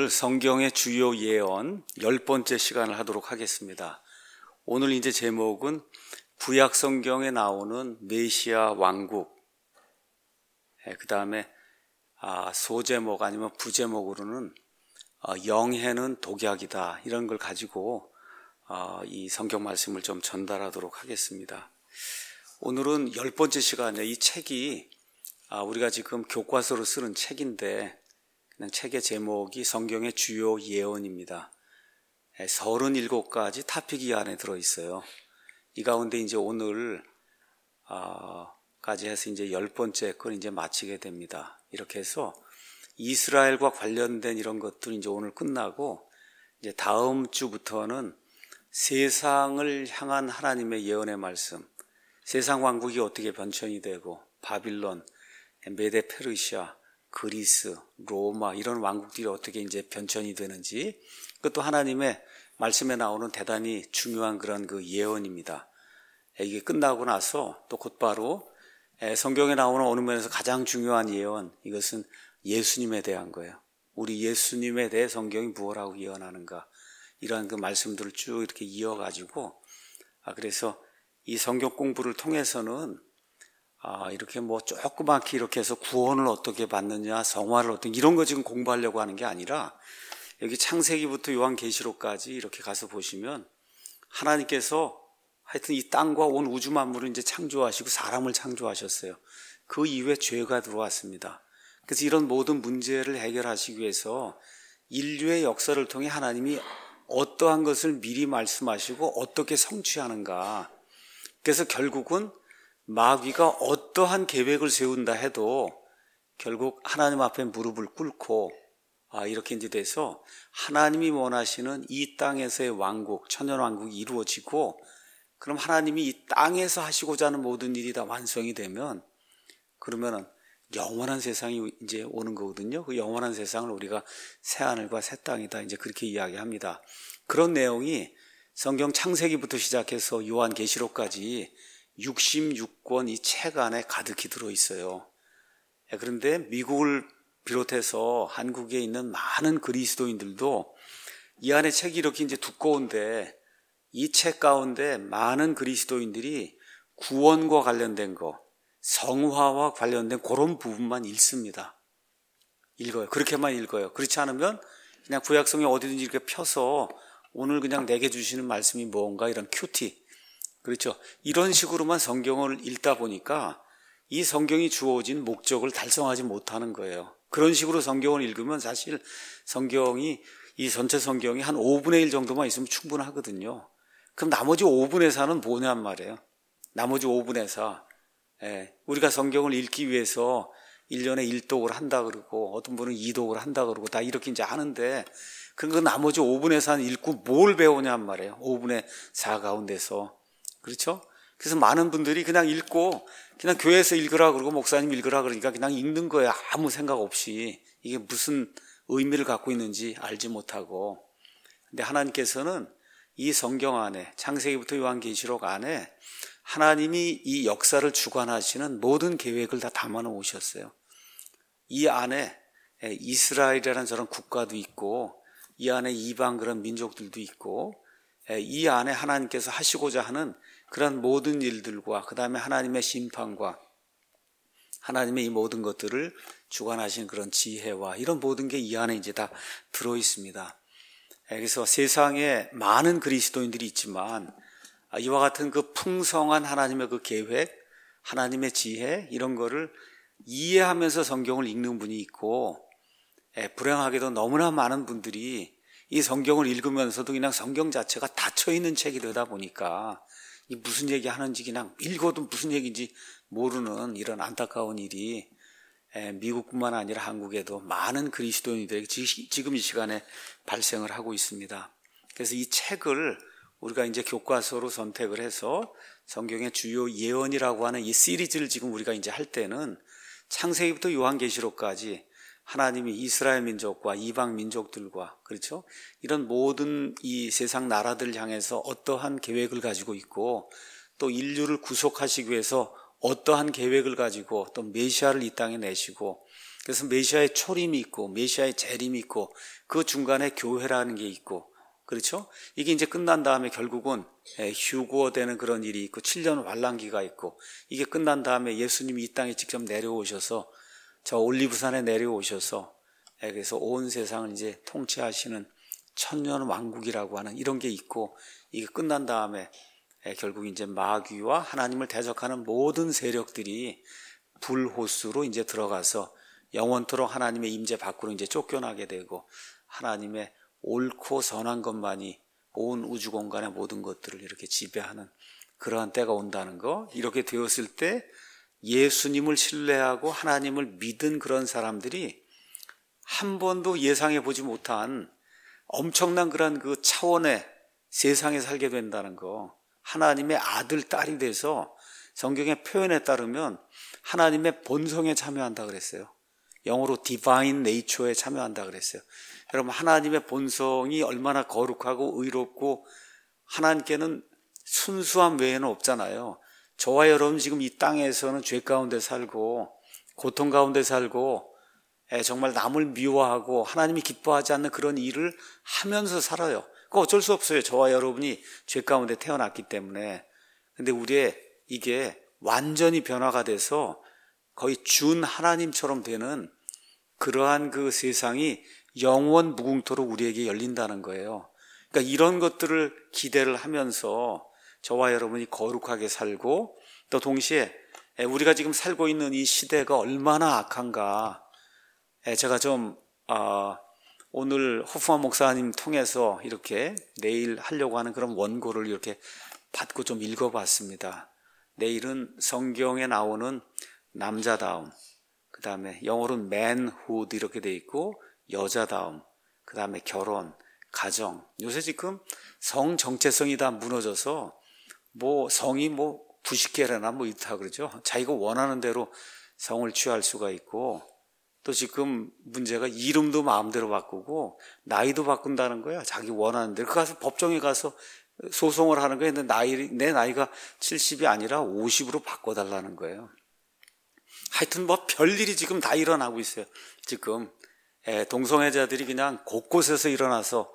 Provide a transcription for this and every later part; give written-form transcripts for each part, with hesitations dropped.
오늘 성경의 주요 예언 10번째 시간을 하도록 하겠습니다. 오늘 이제 제목은 구약 성경에 나오는 메시아 왕국, 그 다음에 소제목 아니면 부제목으로는 영해는 독약이다, 이런 걸 가지고 이 성경 말씀을 좀 전달하도록 하겠습니다. 오늘은 10번째 시간에 이 책이 우리가 지금 교과서로 쓰는 책인데, 그냥 책의 제목이 성경의 주요 예언입니다. 37가지 토픽이 안에 들어있어요. 이 가운데 이제 오늘 까지 해서 이제 10번째 걸 이제 마치게 됩니다. 이렇게 해서 이스라엘과 관련된 이런 것들은 이제 오늘 끝나고, 이제 다음 주부터는 세상을 향한 하나님의 예언의 말씀, 세상 왕국이 어떻게 변천이 되고, 바빌론, 메데 페르시아, 그리스, 로마, 이런 왕국들이 어떻게 이제 변천이 되는지, 그것도 하나님의 말씀에 나오는 대단히 중요한 그런 그 예언입니다. 이게 끝나고 나서 또 곧바로 성경에 나오는 어느 면에서 가장 중요한 예언, 이것은 예수님에 대한 거예요. 우리 예수님에 대해 성경이 무엇라고 예언하는가, 이러한 그 말씀들을 쭉 이렇게 이어가지고, 그래서 이 성경 공부를 통해서는 이렇게 뭐 조그맣게 이렇게 해서 구원을 어떻게 받느냐, 성화를 어떻게, 이런 거 지금 공부하려고 하는 게 아니라, 여기 창세기부터 요한계시록까지 이렇게 가서 보시면 하나님께서 하여튼 이 땅과 온 우주 만물을 이제 창조하시고 사람을 창조하셨어요. 그 이후에 죄가 들어왔습니다. 그래서 이런 모든 문제를 해결하시기 위해서 인류의 역사를 통해 하나님이 어떠한 것을 미리 말씀하시고 어떻게 성취하는가. 그래서 결국은 마귀가 어떠한 계획을 세운다 해도 결국 하나님 앞에 무릎을 꿇고 이렇게 이제 돼서 하나님이 원하시는 이 땅에서의 왕국, 천년왕국이 이루어지고, 그럼 하나님이 이 땅에서 하시고자 하는 모든 일이 다 완성이 되면, 그러면은 영원한 세상이 이제 오는 거거든요. 그 영원한 세상을 우리가 새하늘과 새 땅이다, 이제 그렇게 이야기합니다. 그런 내용이 성경 창세기부터 시작해서 요한계시록까지 66권 이 책 안에 가득히 들어있어요. 그런데 미국을 비롯해서 한국에 있는 많은 그리스도인들도 이 안에 책이 이렇게 이제 두꺼운데, 이 책 가운데 많은 그리스도인들이 구원과 관련된 거, 성화와 관련된 그런 부분만 읽습니다. 읽어요. 그렇게만 읽어요. 그렇지 않으면 그냥 구약성에 어디든지 이렇게 펴서 오늘 그냥 내게 주시는 말씀이 뭔가, 이런 큐티, 그렇죠, 이런 식으로만 성경을 읽다 보니까 이 성경이 주어진 목적을 달성하지 못하는 거예요. 그런 식으로 성경을 읽으면 사실 성경이, 이 전체 성경이 한 5분의 1 정도만 있으면 충분하거든요. 그럼 나머지 5분의 4는 뭐냔 말이에요. 나머지 5분의 4. 우리가 성경을 읽기 위해서 1년에 1독을 한다 그러고, 어떤 분은 2독을 한다 그러고, 다 이렇게 이제 하는데, 그 나머지 5분의 4는 읽고 뭘 배우냔 말이에요. 5분의 4 가운데서. 그렇죠? 그래서 많은 분들이 그냥 읽고, 그냥 교회에서 읽으라 그러고 목사님 읽으라 그러니까 그냥 읽는 거예요. 아무 생각 없이. 이게 무슨 의미를 갖고 있는지 알지 못하고. 근데 하나님께서는 이 성경 안에, 창세기부터 요한계시록 안에 하나님이 이 역사를 주관하시는 모든 계획을 다 담아 놓으셨어요. 이 안에 이스라엘이라는 저런 국가도 있고, 이 안에 이방 그런 민족들도 있고, 이 안에 하나님께서 하시고자 하는 그런 모든 일들과, 그 다음에 하나님의 심판과 하나님의 이 모든 것들을 주관하신 그런 지혜와 이런 모든 게 이 안에 이제 다 들어 있습니다. 그래서 세상에 많은 그리스도인들이 있지만 이와 같은 그 풍성한 하나님의 그 계획, 하나님의 지혜, 이런 거를 이해하면서 성경을 읽는 분이 있고, 불행하게도 너무나 많은 분들이 이 성경을 읽으면서도 그냥 성경 자체가 닫혀있는 책이 되다 보니까 이 무슨 얘기 하는지 그냥 읽어도 무슨 얘기인지 모르는 이런 안타까운 일이 미국뿐만 아니라 한국에도 많은 그리스도인들에게 지금 이 시간에 발생을 하고 있습니다. 그래서 이 책을 우리가 이제 교과서로 선택을 해서 성경의 주요 예언이라고 하는 이 시리즈를 지금 우리가 이제 할 때는 창세기부터 요한계시록까지 하나님이 이스라엘 민족과 이방 민족들과, 그렇죠, 이런 모든 이 세상 나라들을 향해서 어떠한 계획을 가지고 있고, 또 인류를 구속하시기 위해서 어떠한 계획을 가지고 또 메시아를 이 땅에 내시고, 그래서 메시아의 초림이 있고 메시아의 재림이 있고 그 중간에 교회라는 게 있고, 그렇죠? 이게 이제 끝난 다음에 결국은 휴거되는 그런 일이 있고 7년 환란기가 있고, 이게 끝난 다음에 예수님이 이 땅에 직접 내려오셔서 저 올리브산에 내려오셔서 그래서 온 세상을 이제 통치하시는 천년 왕국이라고 하는 이런 게 있고, 이게 끝난 다음에 결국 이제 마귀와 하나님을 대적하는 모든 세력들이 불호수로 이제 들어가서 영원토록 하나님의 임재 밖으로 이제 쫓겨나게 되고, 하나님의 옳고 선한 것만이 온 우주 공간의 모든 것들을 이렇게 지배하는 그러한 때가 온다는 거. 이렇게 되었을 때 예수님을 신뢰하고 하나님을 믿은 그런 사람들이 한 번도 예상해 보지 못한 엄청난 그런 그 차원의 세상에 살게 된다는 거. 하나님의 아들, 딸이 돼서 성경의 표현에 따르면 하나님의 본성에 참여한다 그랬어요. 영어로 divine nature에 참여한다 그랬어요. 여러분, 하나님의 본성이 얼마나 거룩하고 의롭고 하나님께는 순수함 외에는 없잖아요. 저와 여러분 지금 이 땅에서는 죄 가운데 살고 고통 가운데 살고 정말 남을 미워하고 하나님이 기뻐하지 않는 그런 일을 하면서 살아요. 그거 어쩔 수 없어요. 저와 여러분이 죄 가운데 태어났기 때문에. 근데 우리의 이게 완전히 변화가 돼서 거의 준 하나님처럼 되는 그러한 그 세상이 영원 무궁토록 우리에게 열린다는 거예요. 그러니까 이런 것들을 기대를 하면서 저와 여러분이 거룩하게 살고, 또 동시에 우리가 지금 살고 있는 이 시대가 얼마나 악한가. 제가 좀 오늘 호프만 목사님 통해서 이렇게 내일 하려고 하는 그런 원고를 이렇게 받고 좀 읽어봤습니다. 내일은 성경에 나오는 남자다움, 그 다음에 영어로는 manhood 이렇게 돼 있고, 여자다움, 그 다음에 결혼, 가정. 요새 지금 성 정체성이 다 무너져서 뭐 성이 뭐 90개라나 뭐 있다 그러죠. 자기가 원하는 대로 성을 취할 수가 있고, 또 지금 문제가 이름도 마음대로 바꾸고 나이도 바꾼다는 거야. 자기 원하는 대로. 가서 법정에 가서 소송을 하는 거예요. 근데 내 나이가 70이 아니라 50으로 바꿔달라는 거예요. 하여튼 뭐 별일이 지금 다 일어나고 있어요. 지금 동성애자들이 그냥 곳곳에서 일어나서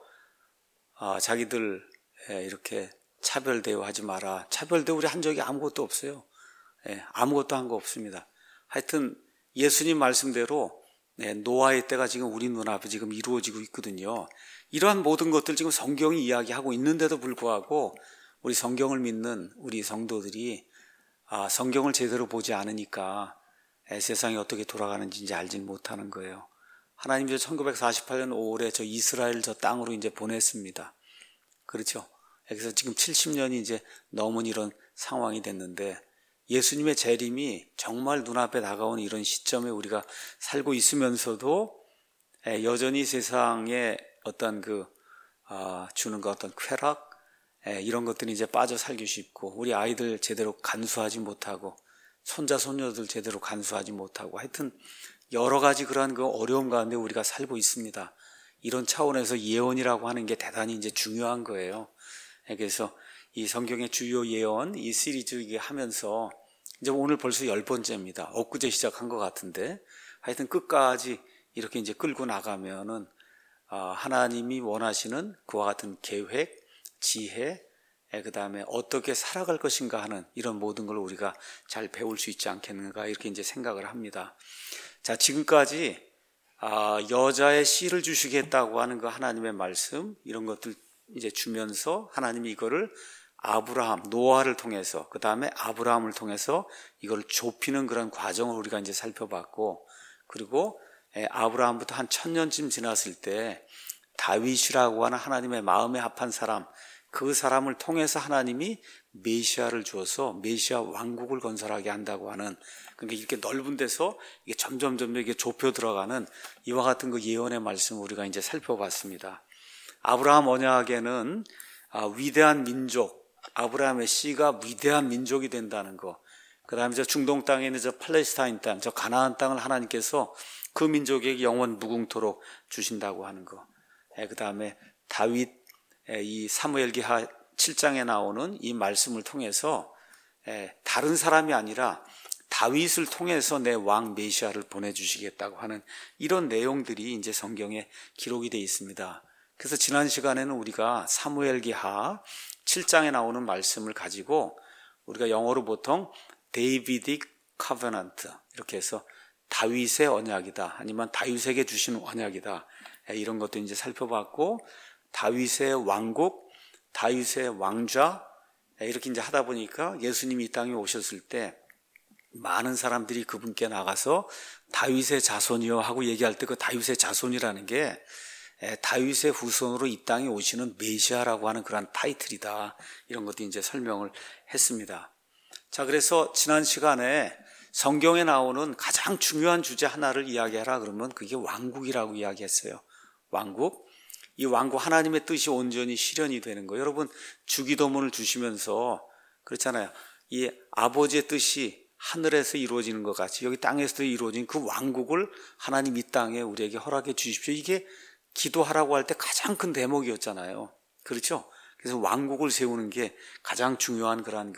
자기들 이렇게 차별 대우하지 마라. 차별 대우 우리 한 적이 아무것도 없어요. 아무것도 한 거 없습니다. 하여튼 예수님 말씀대로 노아의 때가 지금 우리 눈앞에 지금 이루어지고 있거든요. 이러한 모든 것들 지금 성경이 이야기하고 있는데도 불구하고 우리 성경을 믿는 우리 성도들이 성경을 제대로 보지 않으니까 세상이 어떻게 돌아가는지 이제 알지 못하는 거예요. 하나님 저 1948년 5월에 저 이스라엘 저 땅으로 이제 보냈습니다. 그렇죠. 그래서 지금 70년이 이제 넘은 이런 상황이 됐는데, 예수님의 재림이 정말 눈앞에 다가오는 이런 시점에 우리가 살고 있으면서도 여전히 세상에 어떤 주는 그 어떤 쾌락, 이런 것들이 이제 빠져 살기 쉽고, 우리 아이들 제대로 간수하지 못하고, 손자 손녀들 제대로 간수하지 못하고, 하여튼 여러 가지 그러한 그 어려움 가운데 우리가 살고 있습니다. 이런 차원에서 예언이라고 하는 게 대단히 이제 중요한 거예요. 그래서 이 성경의 주요 예언, 이 시리즈 이게 하면서 이제 오늘 벌써 10번째입니다. 엊그제 시작한 것 같은데, 하여튼 끝까지 이렇게 이제 끌고 나가면은 하나님이 원하시는 그와 같은 계획, 지혜, 그 다음에 어떻게 살아갈 것인가 하는 이런 모든 걸 우리가 잘 배울 수 있지 않겠는가, 이렇게 이제 생각을 합니다. 자, 지금까지 여자의 씨를 주시겠다고 하는 그 하나님의 말씀, 이런 것들 이제 주면서 하나님이 이거를 아브라함, 노아를 통해서, 그 다음에 아브라함을 통해서 이걸 좁히는 그런 과정을 우리가 이제 살펴봤고, 그리고 아브라함부터 한 1000년쯤 지났을 때 다윗이라고 하는 하나님의 마음에 합한 사람, 그 사람을 통해서 하나님이 메시아를 주어서 메시아 왕국을 건설하게 한다고 하는, 그러니까 이렇게 넓은 데서 이게 점점 이게 좁혀 들어가는 이와 같은 그 예언의 말씀을 우리가 이제 살펴봤습니다. 아브라함 언약에는 위대한 민족, 아브라함의 씨가 위대한 민족이 된다는 거, 그 다음에 저 중동 땅에 있는 저 팔레스타인 땅, 저 가나안 땅을 하나님께서 그 민족에게 영원 무궁토록 주신다고 하는 거, 그 다음에 다윗, 이 사무엘기하 7장에 나오는 이 말씀을 통해서 다른 사람이 아니라 다윗을 통해서 내 왕 메시아를 보내주시겠다고 하는 이런 내용들이 이제 성경에 기록이 되어 있습니다. 그래서 지난 시간에는 우리가 사무엘기하 7장에 나오는 말씀을 가지고 우리가 영어로 보통 데이비딕 커버넌트 이렇게 해서 다윗의 언약이다, 아니면 다윗에게 주신 언약이다, 이런 것도 이제 살펴봤고, 다윗의 왕국, 다윗의 왕좌, 이렇게 이제 하다 보니까 예수님이 이 땅에 오셨을 때 많은 사람들이 그분께 나가서 다윗의 자손이요 하고 얘기할 때 그 다윗의 자손이라는 게 다윗의 후손으로 이 땅에 오시는 메시아라고 하는 그런 타이틀이다, 이런 것도 이제 설명을 했습니다. 자, 그래서 지난 시간에 성경에 나오는 가장 중요한 주제 하나를 이야기하라 그러면 그게 왕국이라고 이야기했어요. 왕국. 이 왕국, 하나님의 뜻이 온전히 실현이 되는 거예요. 여러분, 주기도문을 주시면서 그렇잖아요. 이 아버지의 뜻이 하늘에서 이루어지는 것 같이 여기 땅에서도 이루어진 그 왕국을 하나님 이 땅에 우리에게 허락해 주십시오. 이게 기도하라고 할 때 가장 큰 대목이었잖아요. 그렇죠? 그래서 왕국을 세우는 게 가장 중요한 그런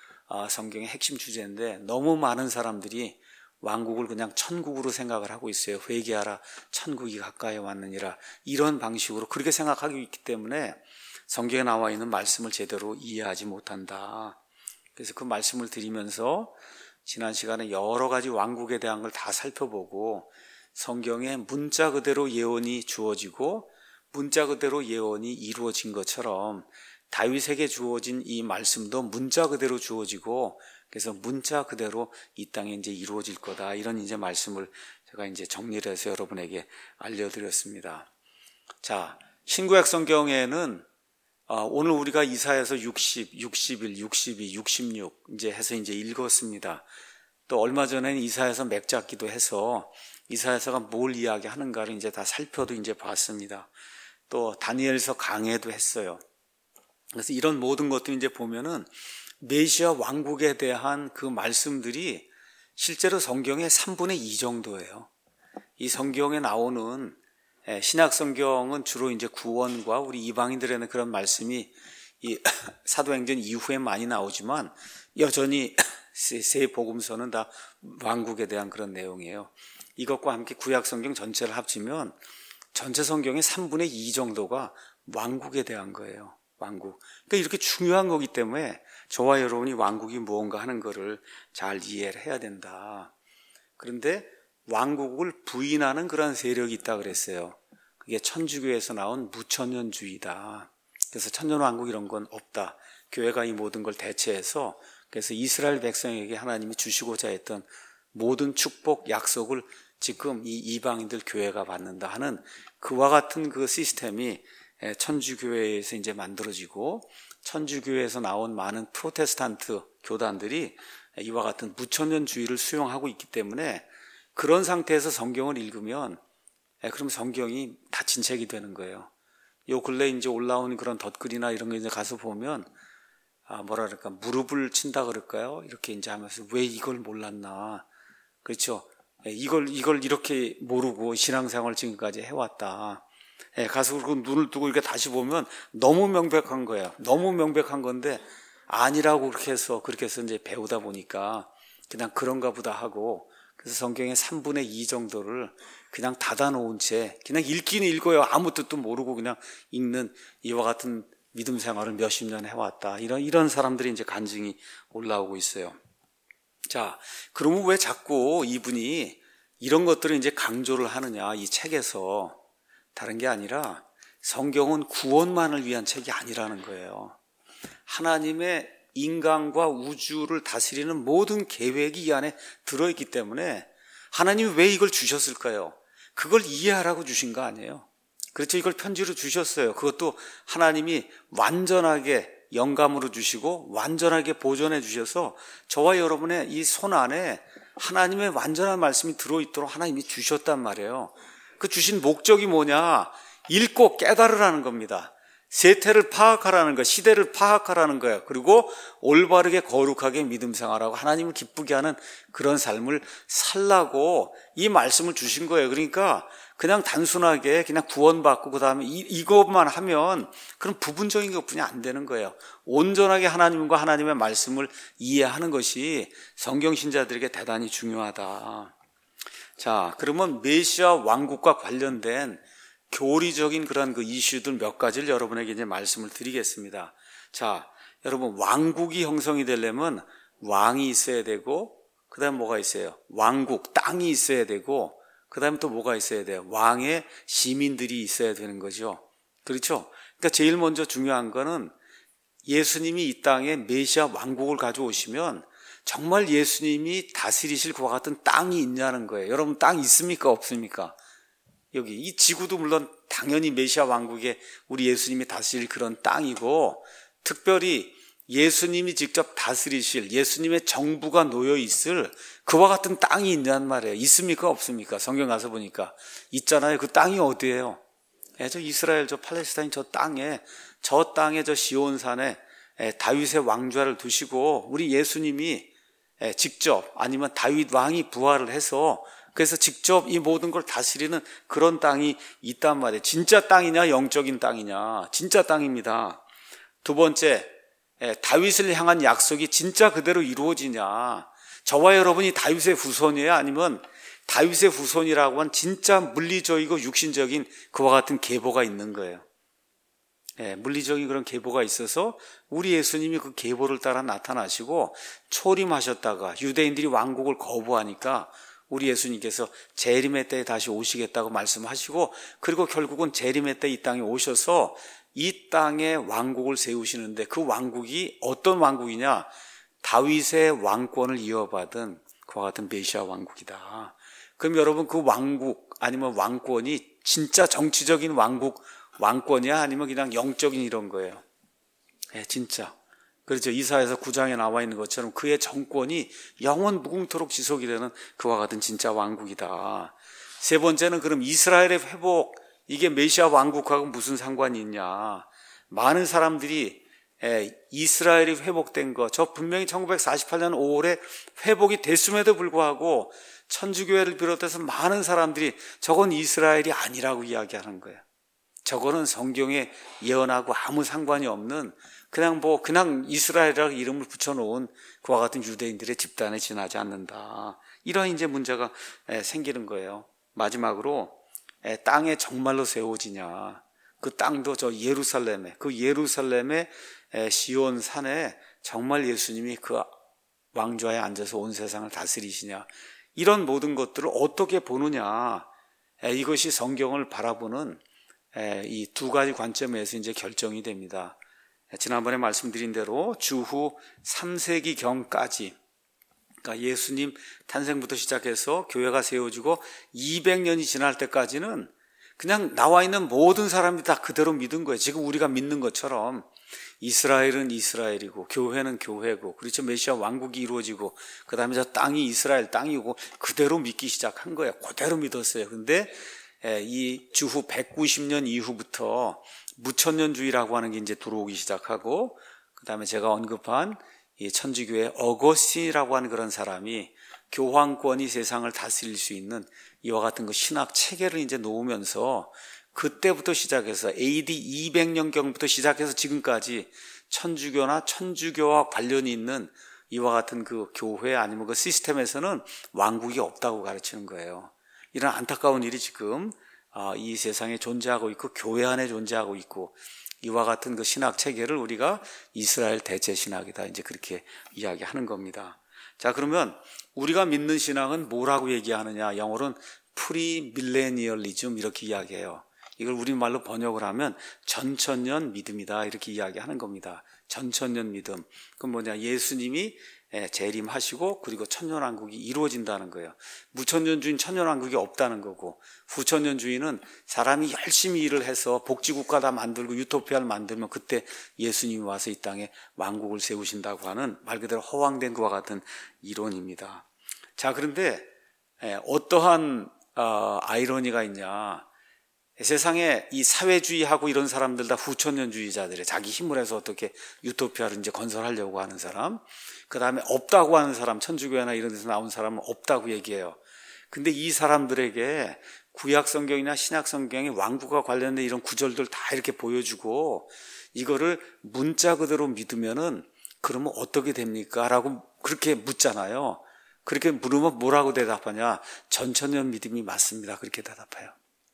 성경의 핵심 주제인데, 너무 많은 사람들이 왕국을 그냥 천국으로 생각을 하고 있어요. 회개하라, 천국이 가까이 왔느니라, 이런 방식으로 그렇게 생각하고 있기 때문에 성경에 나와 있는 말씀을 제대로 이해하지 못한다. 그래서 그 말씀을 드리면서 지난 시간에 여러 가지 왕국에 대한 걸 다 살펴보고, 성경에 문자 그대로 예언이 주어지고 문자 그대로 예언이 이루어진 것처럼 다윗에게 주어진 이 말씀도 문자 그대로 주어지고, 그래서 문자 그대로 이 땅에 이제 이루어질 거다, 이런 이제 말씀을 제가 이제 정리를 해서 여러분에게 알려드렸습니다. 자, 신구약 성경에는 오늘 우리가 이사야서 60, 61, 62, 66 이제 해서 이제 읽었습니다. 또 얼마 전에는 이사야서 맥잡기도 해서 이사야서가 뭘 이야기하는가를 이제 다 살펴도 이제 봤습니다. 또 다니엘서 강해도 했어요. 그래서 이런 모든 것들 이제 보면은 메시아 왕국에 대한 그 말씀들이 실제로 성경의 3분의 2 정도예요. 이 성경에 나오는 신약 성경은 주로 이제 구원과 우리 이방인들에는 그런 말씀이 이 사도행전 이후에 많이 나오지만 여전히 세 복음서는 다 왕국에 대한 그런 내용이에요. 이것과 함께 구약 성경 전체를 합치면 전체 성경의 3분의 2 정도가 왕국에 대한 거예요. 왕국. 그러니까 이렇게 중요한 거기 때문에 저와 여러분이 왕국이 무언가 하는 거를 잘 이해를 해야 된다. 그런데 왕국을 부인하는 그런 세력이 있다 그랬어요. 그게 천주교에서 나온 무천년주의다. 그래서 천년왕국 이런 건 없다. 교회가 이 모든 걸 대체해서, 그래서 이스라엘 백성에게 하나님이 주시고자 했던 모든 축복, 약속을 지금 이 이방인들 교회가 받는다 하는 그와 같은 그 시스템이 천주교회에서 이제 만들어지고, 천주교회에서 나온 많은 프로테스탄트 교단들이 이와 같은 무천년주의를 수용하고 있기 때문에 그런 상태에서 성경을 읽으면 그럼 성경이 닫힌 책이 되는 거예요. 요 근래 이제 올라온 그런 덧글이나 이런 거 이제 가서 보면 뭐라 그럴까, 무릎을 친다 그럴까요? 이렇게 이제 하면서 왜 이걸 몰랐나. 그렇죠. 이걸 이렇게 모르고 신앙생활 지금까지 해왔다. 가서 그 눈을 뜨고 이렇게 다시 보면 너무 명백한 거예요. 너무 명백한 건데 아니라고 그렇게 해서 이제 배우다 보니까 그냥 그런가 보다 하고, 그래서 성경의 3분의 2 정도를 그냥 닫아놓은 채 그냥 읽기는 읽어요. 아무 뜻도 모르고 그냥 읽는 이와 같은 믿음 생활을 몇십 년 해왔다. 이런 사람들이 이제 간증이 올라오고 있어요. 자, 그러면 왜 자꾸 이분이 이런 것들을 이제 강조를 하느냐, 이 책에서. 다른 게 아니라 성경은 구원만을 위한 책이 아니라는 거예요. 하나님의 인간과 우주를 다스리는 모든 계획이 이 안에 들어있기 때문에 하나님이 왜 이걸 주셨을까요? 그걸 이해하라고 주신 거 아니에요. 그렇죠. 이걸 편지로 주셨어요. 그것도 하나님이 완전하게 영감으로 주시고 완전하게 보존해 주셔서 저와 여러분의 이 손 안에 하나님의 완전한 말씀이 들어있도록 하나님이 주셨단 말이에요. 그 주신 목적이 뭐냐? 읽고 깨달으라는 겁니다. 세태를 파악하라는 거, 시대를 파악하라는 거예요. 그리고 올바르게 거룩하게 믿음 생활하고 하나님을 기쁘게 하는 그런 삶을 살라고 이 말씀을 주신 거예요. 그러니까 그냥 단순하게 그냥 구원받고 그 다음에 이것만 하면 그런 부분적인 것뿐이 안 되는 거예요. 온전하게 하나님과 하나님의 말씀을 이해하는 것이 성경 신자들에게 대단히 중요하다. 자, 그러면 메시아 왕국과 관련된 교리적인 그런 그 이슈들 몇 가지를 여러분에게 이제 말씀을 드리겠습니다. 자, 여러분, 왕국이 형성이 되려면 왕이 있어야 되고, 그 다음에 뭐가 있어요? 왕국, 땅이 있어야 되고, 그 다음에 또 뭐가 있어야 돼요? 왕의 시민들이 있어야 되는 거죠. 그렇죠? 그러니까 제일 먼저 중요한 거는 예수님이 이 땅에 메시아 왕국을 가져오시면 정말 예수님이 다스리실 그와 같은 땅이 있냐는 거예요. 여러분, 땅 있습니까? 없습니까? 여기 이 지구도 물론 당연히 메시아 왕국에 우리 예수님이 다스릴 그런 땅이고, 특별히 예수님이 직접 다스리실 예수님의 정부가 놓여 있을 그와 같은 땅이 있냔 말이에요. 있습니까? 없습니까? 성경 가서 보니까 있잖아요. 그 땅이 어디예요? 저 이스라엘, 저 팔레스타인 저 땅에 저 시온산에 다윗의 왕좌를 두시고 우리 예수님이 직접, 아니면 다윗 왕이 부활을 해서 그래서 직접 이 모든 걸 다스리는 그런 땅이 있단 말이에요. 진짜 땅이냐 영적인 땅이냐? 진짜 땅입니다. 두 번째, 다윗을 향한 약속이 진짜 그대로 이루어지냐? 저와 여러분이 다윗의 후손이에요? 아니면 다윗의 후손이라고 한 진짜 물리적이고 육신적인 그와 같은 계보가 있는 거예요. 물리적인 그런 계보가 있어서 우리 예수님이 그 계보를 따라 나타나시고 초림하셨다가 유대인들이 왕국을 거부하니까 우리 예수님께서 재림의 때에 다시 오시겠다고 말씀하시고, 그리고 결국은 재림의 때 이 땅에 오셔서 이 땅에 왕국을 세우시는데, 그 왕국이 어떤 왕국이냐? 다윗의 왕권을 이어받은 그와 같은 메시아 왕국이다. 그럼 여러분, 그 왕국 아니면 왕권이 진짜 정치적인 왕권이야? 아니면 그냥 영적인 이런 거예요? 진짜. 그렇죠. 이사야서 9장에 나와 있는 것처럼 그의 정권이 영원 무궁토록 지속이 되는 그와 같은 진짜 왕국이다. 세 번째는 그럼 이스라엘의 회복, 이게 메시아 왕국하고 무슨 상관이 있냐? 많은 사람들이 이스라엘이 회복된 거, 저 분명히 1948년 5월에 회복이 됐음에도 불구하고 천주교회를 비롯해서 많은 사람들이 저건 이스라엘이 아니라고 이야기하는 거예요. 저거는 성경에 예언하고 아무 상관이 없는 그냥 이스라엘이라고 이름을 붙여놓은 그와 같은 유대인들의 집단에 지나지 않는다. 이런 이제 문제가 생기는 거예요. 마지막으로 땅에 정말로 세워지냐? 그 땅도 저 예루살렘의 시온 산에 정말 예수님이 그 왕좌에 앉아서 온 세상을 다스리시냐? 이런 모든 것들을 어떻게 보느냐? 이것이 성경을 바라보는 이 두 가지 관점에서 이제 결정이 됩니다. 지난번에 말씀드린 대로 주후 3세기경까지, 그러니까 예수님 탄생부터 시작해서 교회가 세워지고 200년이 지날 때까지는 그냥 나와 있는 모든 사람이 다 그대로 믿은 거예요. 지금 우리가 믿는 것처럼 이스라엘은 이스라엘이고 교회는 교회고, 그렇죠. 메시아 왕국이 이루어지고 그 다음에 저 땅이 이스라엘 땅이고 그대로 믿기 시작한 거예요. 그대로 믿었어요. 근데 이 주후 190년 이후부터 무천년주의라고 하는 게 이제 들어오기 시작하고, 그 다음에 제가 언급한 이 천주교의 어거스틴이라고 하는 그런 사람이 교황권이 세상을 다스릴 수 있는 이와 같은 그 신학 체계를 이제 놓으면서, 그때부터 시작해서 AD 200년경부터 시작해서 지금까지 천주교나 천주교와 관련이 있는 이와 같은 그 교회 아니면 그 시스템에서는 왕국이 없다고 가르치는 거예요. 이런 안타까운 일이 지금 이 세상에 존재하고 있고 교회 안에 존재하고 있고, 이와 같은 그 신학 체계를 우리가 이스라엘 대체 신학이다, 이제 그렇게 이야기하는 겁니다. 자, 그러면 우리가 믿는 신앙은 뭐라고 얘기하느냐? 영어로는 프리밀레니얼리즘 이렇게 이야기해요. 이걸 우리말로 번역을 하면 전천년 믿음이다, 이렇게 이야기하는 겁니다. 전천년 믿음. 그건 뭐냐? 예수님이 재림하시고 그리고 천년왕국이 이루어진다는 거예요. 무천년주의는 천년왕국이 없다는 거고, 후천년주의는 사람이 열심히 일을 해서 복지국가 다 만들고 유토피아를 만들면 그때 예수님이 와서 이 땅에 왕국을 세우신다고 하는 말 그대로 허황된 그와 같은 이론입니다. 자, 그런데 어떠한 아이러니가 있냐? 세상에 이 사회주의하고 이런 사람들 다 후천년주의자들이에요. 자기 힘을 해서 어떻게 유토피아를 이제 건설하려고 하는 사람, 그 다음에 없다고 하는 사람, 천주교회나 이런 데서 나온 사람은 없다고 얘기해요. 근데 이 사람들에게 구약 성경이나 신약 성경에 왕국과 관련된 이런 구절들 다 이렇게 보여주고 이거를 문자 그대로 믿으면은 그러면 어떻게 됩니까? 라고 그렇게 묻잖아요. 그렇게 물으면 뭐라고 대답하냐? 전천년 믿음이 맞습니다. 그렇게 대답해요.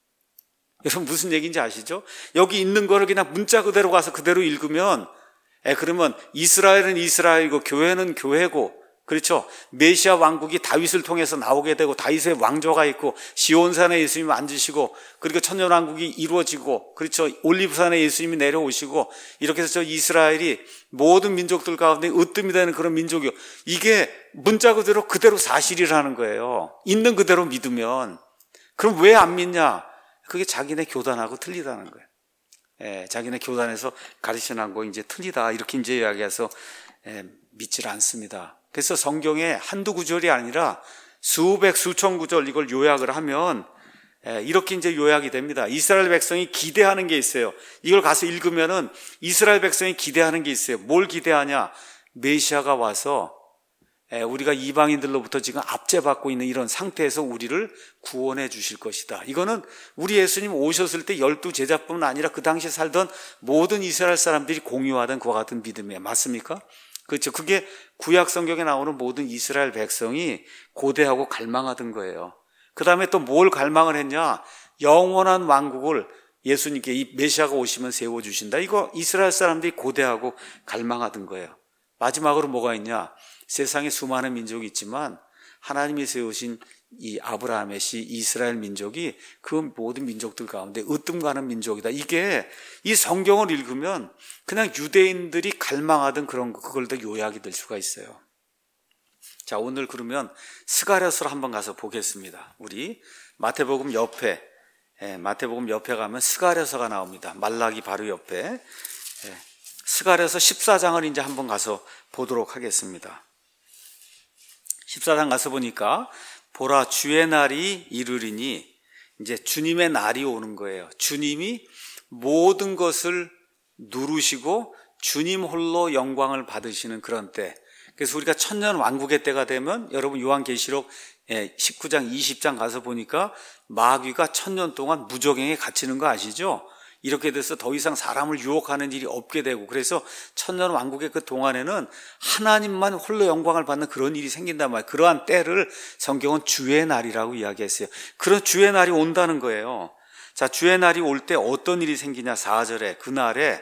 여러분 무슨 얘기인지 아시죠? 여기 있는 거를 그냥 문자 그대로 가서 그대로 읽으면 그러면 이스라엘은 이스라엘이고 교회는 교회고 그렇죠? 메시아 왕국이 다윗을 통해서 나오게 되고 다윗의 왕조가 있고 시온산에 예수님이 앉으시고 그리고 천년왕국이 이루어지고 그렇죠? 올리브산에 예수님이 내려오시고 이렇게 해서 저 이스라엘이 모든 민족들 가운데 으뜸이 되는 그런 민족이요. 이게 문자 그대로 사실이라는 거예요. 있는 그대로 믿으면. 그럼 왜 안 믿냐? 그게 자기네 교단하고 틀리다는 거예요. 자기네 교단에서 가르쳐난 거 이제 틀리다 이렇게 이제 이야기해서 믿질 않습니다. 그래서 성경에 한두 구절이 아니라 수백 수천 구절 이걸 요약을 하면 이렇게 이제 요약이 됩니다. 이스라엘 백성이 기대하는 게 있어요. 이걸 가서 읽으면은 이스라엘 백성이 기대하는 게 있어요. 뭘 기대하냐? 메시아가 와서 우리가 이방인들로부터 지금 압제받고 있는 이런 상태에서 우리를 구원해 주실 것이다. 이거는 우리 예수님 오셨을 때 12 제자뿐만 아니라 그 당시에 살던 모든 이스라엘 사람들이 공유하던 그와 같은 믿음이에요. 맞습니까? 그렇죠. 그게 구약 성경에 나오는 모든 이스라엘 백성이 고대하고 갈망하던 거예요. 그 다음에 또 뭘 갈망을 했냐? 영원한 왕국을 예수님께 이 메시아가 오시면 세워주신다. 이거 이스라엘 사람들이 고대하고 갈망하던 거예요. 마지막으로 뭐가 있냐? 세상에 수많은 민족이 있지만 하나님이 세우신 이 아브라함의 씨 이스라엘 민족이 그 모든 민족들 가운데 으뜸 가는 민족이다. 이게 이 성경을 읽으면 그냥 유대인들이 갈망하던 그런 그걸 더 요약이 될 수가 있어요. 자, 오늘 그러면 스가랴서를 한번 가서 보겠습니다. 우리 마태복음 옆에 가면 스가랴서가 나옵니다. 말라기 바로 옆에 스가랴서 14장을 이제 한번 가서 보도록 하겠습니다. 14장 가서 보니까 보라 주의 날이 이르리니 이제 주님의 날이 오는 거예요. 주님이 모든 것을 누르시고 주님 홀로 영광을 받으시는 그런 때. 그래서 우리가 천년 왕국의 때가 되면 여러분 요한계시록 19장 20장 가서 보니까 마귀가 천년 동안 무저갱에 갇히는 거 아시죠? 이렇게 돼서 더 이상 사람을 유혹하는 일이 없게 되고 그래서 천년 왕국의 그 동안에는 하나님만 홀로 영광을 받는 그런 일이 생긴단 말이에요. 그러한 때를 성경은 주의 날이라고 이야기했어요. 그런 주의 날이 온다는 거예요. 자, 주의 날이 올 때 어떤 일이 생기냐? 4절에 그날에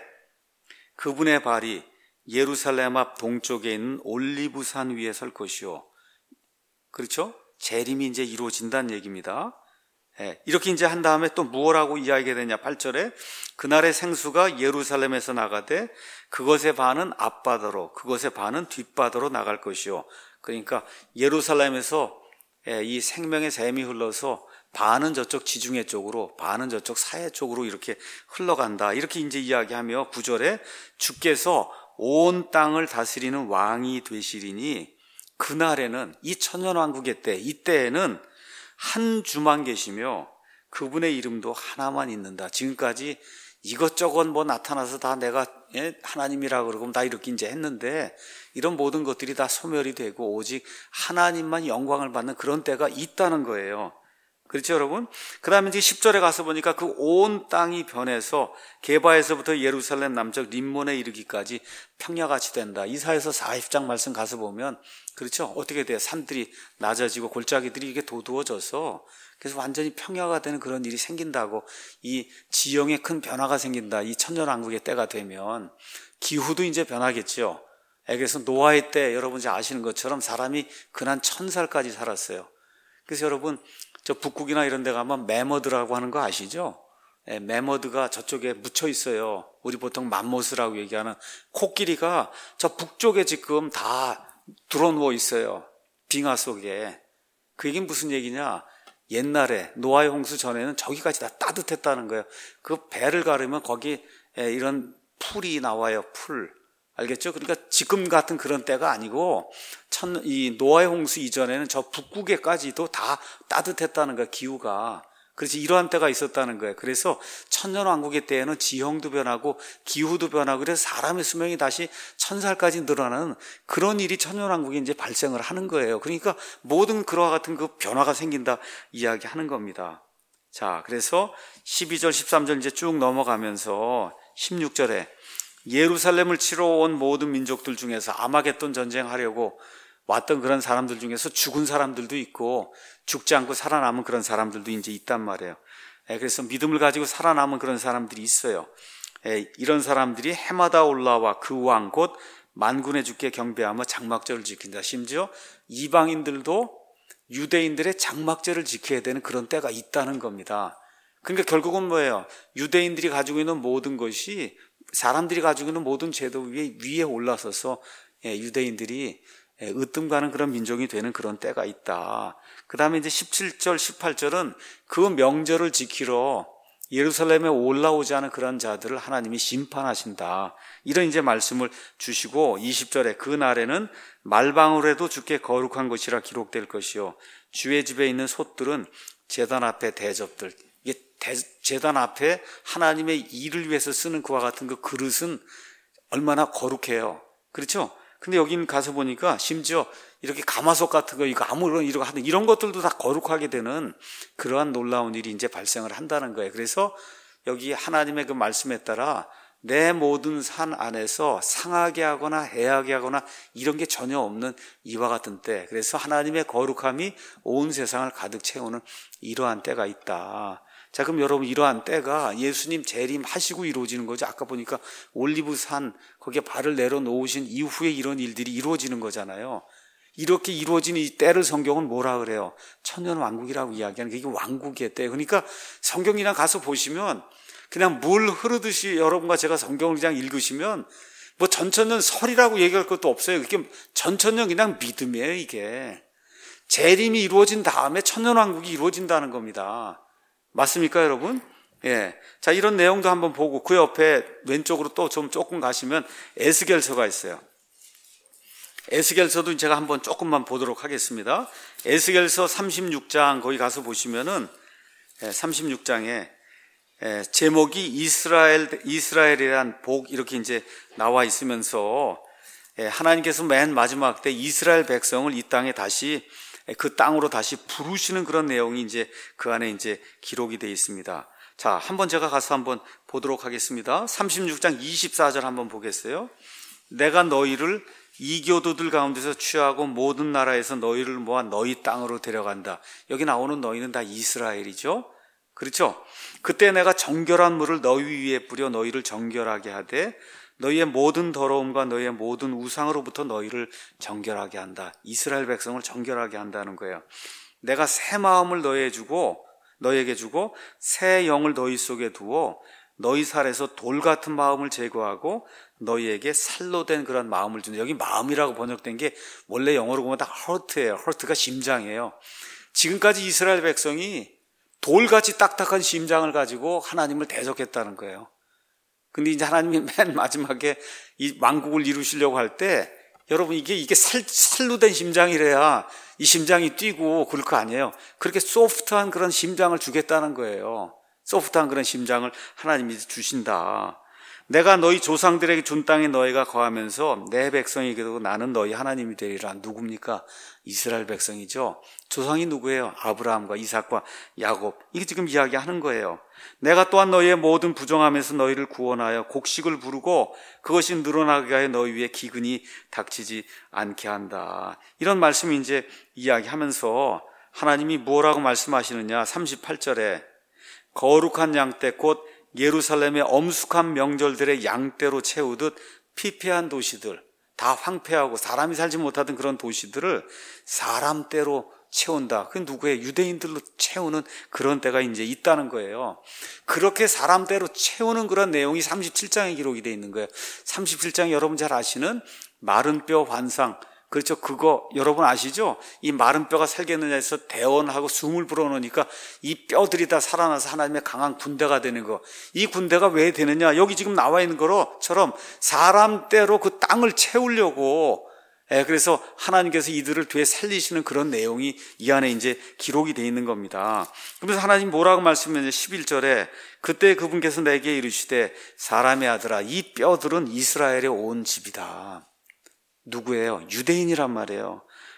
그분의 발이 예루살렘 앞 동쪽에 있는 올리브산 위에 설 것이요. 그렇죠? 재림이 이제 이루어진다는 얘기입니다. 이렇게 이제 한 다음에 또 무엇라고 이야기가 되냐? 8절에 그날의 생수가 예루살렘에서 나가되 그것의 반은 앞바다로 그것의 반은 뒷바다로 나갈 것이요. 그러니까 예루살렘에서 이 생명의 샘이 흘러서 반은 저쪽 지중해 쪽으로 반은 저쪽 사해 쪽으로 이렇게 흘러간다. 이렇게 이제 이야기하며 9절에 주께서 온 땅을 다스리는 왕이 되시리니 그날에는 이 천년왕국의 때 이때에는 한 주만 계시며 그분의 이름도 하나만 있는다. 지금까지 이것저것 뭐 나타나서 다 내가 하나님이라 그러고 다 이렇게 이제 했는데 이런 모든 것들이 다 소멸이 되고 오직 하나님만 영광을 받는 그런 때가 있다는 거예요. 그렇죠, 여러분? 그 다음에 이제 10절에 가서 보니까 그 온 땅이 변해서 게바에서부터 예루살렘 남쪽 림몬에 이르기까지 평야같이 된다. 이사야서 40장 말씀 가서 보면 그렇죠? 어떻게 돼요? 산들이 낮아지고 골짜기들이 이게 도두어져서 그래서 완전히 평야가 되는 그런 일이 생긴다고 이 지형에 큰 변화가 생긴다. 이 천년왕국의 때가 되면 기후도 이제 변하겠죠. 그래서 노아의 때 여러분 이제 아시는 것처럼 사람이 근한 1000살까지 살았어요. 그래서 여러분 저 북극이나 이런 데 가면 매머드라고 하는 거 아시죠? 매머드가 저쪽에 묻혀 있어요. 우리 보통 맘모스라고 얘기하는 코끼리가 저 북쪽에 지금 다 들어누워 있어요. 빙하 속에. 그 얘기는 무슨 얘기냐? 옛날에 노아의 홍수 전에는 저기까지 다 따뜻했다는 거예요. 그 배를 가르면 거기 이런 풀이 나와요. 풀. 알겠죠? 그러니까 지금 같은 그런 때가 아니고 이 노아의 홍수 이전에는 저 북극에까지도 다 따뜻했다는 거야, 기후가. 그래서 이러한 때가 있었다는 거예요. 그래서 천년왕국의 때에는 지형도 변하고 기후도 변하고 그래서 사람의 수명이 다시 1000살까지 늘어나는 그런 일이 천년왕국에 이제 발생을 하는 거예요. 그러니까 모든 그와 같은 그 변화가 생긴다 이야기하는 겁니다. 자, 그래서 12절, 13절 이제 쭉 넘어가면서 16절에 예루살렘을 치러 온 모든 민족들 중에서 아마겟돈 전쟁하려고 왔던 그런 사람들 중에서 죽은 사람들도 있고 죽지 않고 살아남은 그런 사람들도 이제 있단 말이에요. 그래서 믿음을 가지고 살아남은 그런 사람들이 있어요. 이런 사람들이 해마다 올라와 그 왕 곧 만군의 주께 경배하며 장막절을 지킨다. 심지어 이방인들도 유대인들의 장막절을 지켜야 되는 그런 때가 있다는 겁니다. 그러니까 결국은 뭐예요? 유대인들이 가지고 있는 모든 것이 사람들이 가지고 있는 모든 제도 위에 올라서서 유대인들이 으뜸가는 그런 민족이 되는 그런 때가 있다. 그 다음에 이제 17절, 18절은 그 명절을 지키러 예루살렘에 올라오지 않은 그런 자들을 하나님이 심판하신다. 이런 이제 말씀을 주시고 20절에 그 날에는 말방울에도 주께 거룩한 것이라 기록될 것이요. 주의 집에 있는 솥들은 제단 앞에 대접들. 이게 제단 앞에 하나님의 일을 위해서 쓰는 그와 같은 그 그릇은 얼마나 거룩해요. 그렇죠? 근데 여기 가서 보니까 심지어 이렇게 가마솥 같은 거, 이거 아무런 이런 것들도 다 거룩하게 되는 그러한 놀라운 일이 이제 발생을 한다는 거예요. 그래서 여기 하나님의 그 말씀에 따라 내 모든 산 안에서 상하게 하거나 해하게 하거나 이런 게 전혀 없는 이와 같은 때, 그래서 하나님의 거룩함이 온 세상을 가득 채우는 이러한 때가 있다. 자, 그럼 여러분, 이러한 때가 예수님 재림하시고 이루어지는 거죠. 아까 보니까 올리브산 거기에 발을 내려놓으신 이후에 이런 일들이 이루어지는 거잖아요. 이렇게 이루어진 이 때를 성경은 뭐라 그래요? 천년왕국이라고 이야기하는 게 이게 왕국의 때. 그러니까 성경이랑 가서 보시면 그냥 물 흐르듯이 여러분과 제가 성경을 그냥 읽으시면 뭐 전천년 설이라고 얘기할 것도 없어요. 이게 전천년 그냥 믿음이에요. 이게 재림이 이루어진 다음에 천년왕국이 이루어진다는 겁니다. 맞습니까, 여러분? 예. 자, 이런 내용도 한번 보고 그 옆에 왼쪽으로 또 좀 조금 가시면 에스겔서가 있어요. 에스겔서도 제가 한번 조금만 보도록 하겠습니다. 에스겔서 36장 거기 가서 보시면은 36장에 제목이 이스라엘에 대한 복 이렇게 이제 나와 있으면서 하나님께서 맨 마지막 때 이스라엘 백성을 이 땅에 다시 그 땅으로 다시 부르시는 그런 내용이 이제 그 안에 이제 기록이 되어 있습니다. 자, 한번 제가 가서 한번 보도록 하겠습니다. 36장 24절 한번 보겠어요. 내가 너희를 이교도들 가운데서 취하고 모든 나라에서 너희를 모아 너희 땅으로 데려간다. 여기 나오는 너희는 다 이스라엘이죠. 그렇죠? 그때 내가 정결한 물을 너희 위에 뿌려 너희를 정결하게 하되 너희의 모든 더러움과 너희의 모든 우상으로부터 너희를 정결하게 한다. 이스라엘 백성을 정결하게 한다는 거예요. 내가 새 마음을 너희에게 주고 새 영을 너희 속에 두어 너희 살에서 돌 같은 마음을 제거하고 너희에게 살로 된 그런 마음을 준다. 여기 마음이라고 번역된 게 원래 영어로 보면 다 heart예요. heart가 심장이에요. 지금까지 이스라엘 백성이 돌같이 딱딱한 심장을 가지고 하나님을 대적했다는 거예요. 근데 이제 하나님이 맨 마지막에 이 왕국을 이루시려고 할 때 여러분 이게 살로 된 심장이래야 이 심장이 뛰고 그럴 거 아니에요. 그렇게 소프트한 그런 심장을 주겠다는 거예요. 소프트한 그런 심장을 하나님이 주신다. 내가 너희 조상들에게 준 땅에 너희가 거하면서 내 백성이기도 나는 너희 하나님이 되리라. 누굽니까? 이스라엘 백성이죠. 조상이 누구예요? 아브라함과 이삭과 야곱. 이게 지금 이야기하는 거예요. 내가 또한 너희의 모든 부정함에서 너희를 구원하여 곡식을 부르고 그것이 늘어나게 하여 너희 위에 기근이 닥치지 않게 한다. 이런 말씀을 이제 이야기하면서 하나님이 뭐라고 말씀하시느냐? 38절에 거룩한 양떼 곧 예루살렘의 엄숙한 명절들의 양떼로 채우듯 피폐한 도시들, 다 황폐하고 사람이 살지 못하던 그런 도시들을 사람떼로 채운다. 그게 누구예요? 유대인들로 채우는 그런 때가 이제 있다는 거예요. 그렇게 사람대로 채우는 그런 내용이 37장에 기록이 되어 있는 거예요. 37장 여러분 잘 아시는 마른 뼈 환상. 그렇죠. 그거 여러분 아시죠? 이 마른 뼈가 살겠느냐 해서 대원하고 숨을 불어넣으니까 이 뼈들이 다 살아나서 하나님의 강한 군대가 되는 거. 이 군대가 왜 되느냐? 여기 지금 나와 있는 것처럼 사람대로 그 땅을 채우려고 그래서 하나님께서 이들을 되게 살리시는 그런 내용이 이 안에 이제 기록이 되어 있는 겁니다. 그래서 하나님 뭐라고 말씀하냐면 11절에 그때 그분께서 내게 이르시되 사람의 아들아 이 뼈들은 이스라엘의 온 집이다. 누구예요? 유대인이란 말이에요.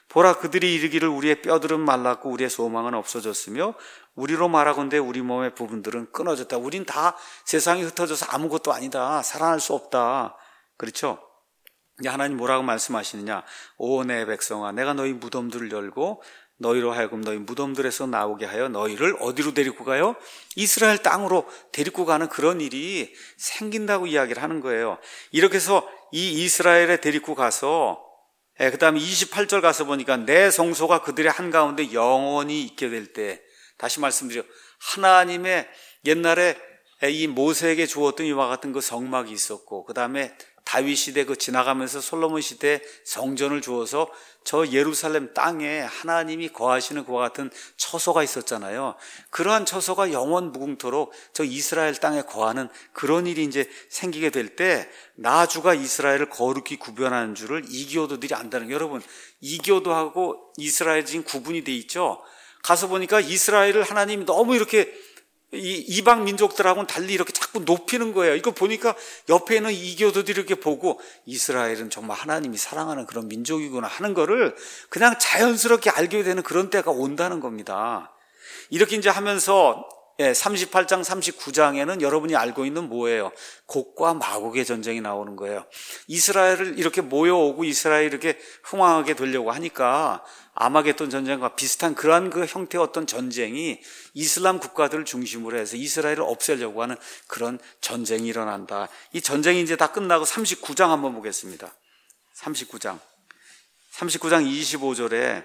보라, 그들이 이르기를 우리의 뼈들은 말랐고 우리의 소망은 없어졌으며 우리로 말하건대 우리 몸의 부분들은 끊어졌다. 우린 다 세상에 흩어져서 아무것도 아니다. 살아날 수 없다. 그렇죠? 이제 하나님 뭐라고 말씀하시느냐? 오 내 백성아, 내가 너희 무덤들을 열고 너희로 하여금 너희 무덤들에서 나오게 하여 너희를 어디로 데리고 가요? 이스라엘 땅으로 데리고 가는 그런 일이 생긴다고 이야기를 하는 거예요. 이렇게 해서 이 이스라엘에 데리고 가서 그 다음에 28절 가서 보니까 내 성소가 그들의 한가운데 영원히 있게 될 때, 다시 말씀드려, 하나님의 옛날에 이 모세에게 주었던 이와 같은 그 성막이 있었고, 그 다음에 다윗 시대 그 지나가면서 솔로몬 시대 성전을 주어서 저 예루살렘 땅에 하나님이 거하시는 그와 같은 처소가 있었잖아요. 그러한 처소가 영원 무궁토록 저 이스라엘 땅에 거하는 그런 일이 이제 생기게 될 때, 나주가 이스라엘을 거룩히 구별하는 줄을 이교도들이 안다는 거예요. 여러분, 이교도하고 이스라엘이 지금 구분이 돼 있죠. 가서 보니까 이스라엘을 하나님이 너무 이렇게 이 이방 민족들하고는 달리 이렇게 자꾸 높이는 거예요. 이거 보니까 옆에 있는 이교도들이 이렇게 보고 이스라엘은 정말 하나님이 사랑하는 그런 민족이구나 하는 거를 그냥 자연스럽게 알게 되는 그런 때가 온다는 겁니다. 이렇게 이제 하면서 38장 39장에는 여러분이 알고 있는 뭐예요? 곡과 마곡의 전쟁이 나오는 거예요. 이스라엘을 이렇게 모여오고 이스라엘을 이렇게 흥왕하게 되려고 하니까 아마겟돈 전쟁과 비슷한 그러한 그 형태의 어떤 전쟁이 이슬람 국가들을 중심으로 해서 이스라엘을 없애려고 하는 그런 전쟁이 일어난다. 이 전쟁이 이제 다 끝나고 39장 한번 보겠습니다. 39장 25절에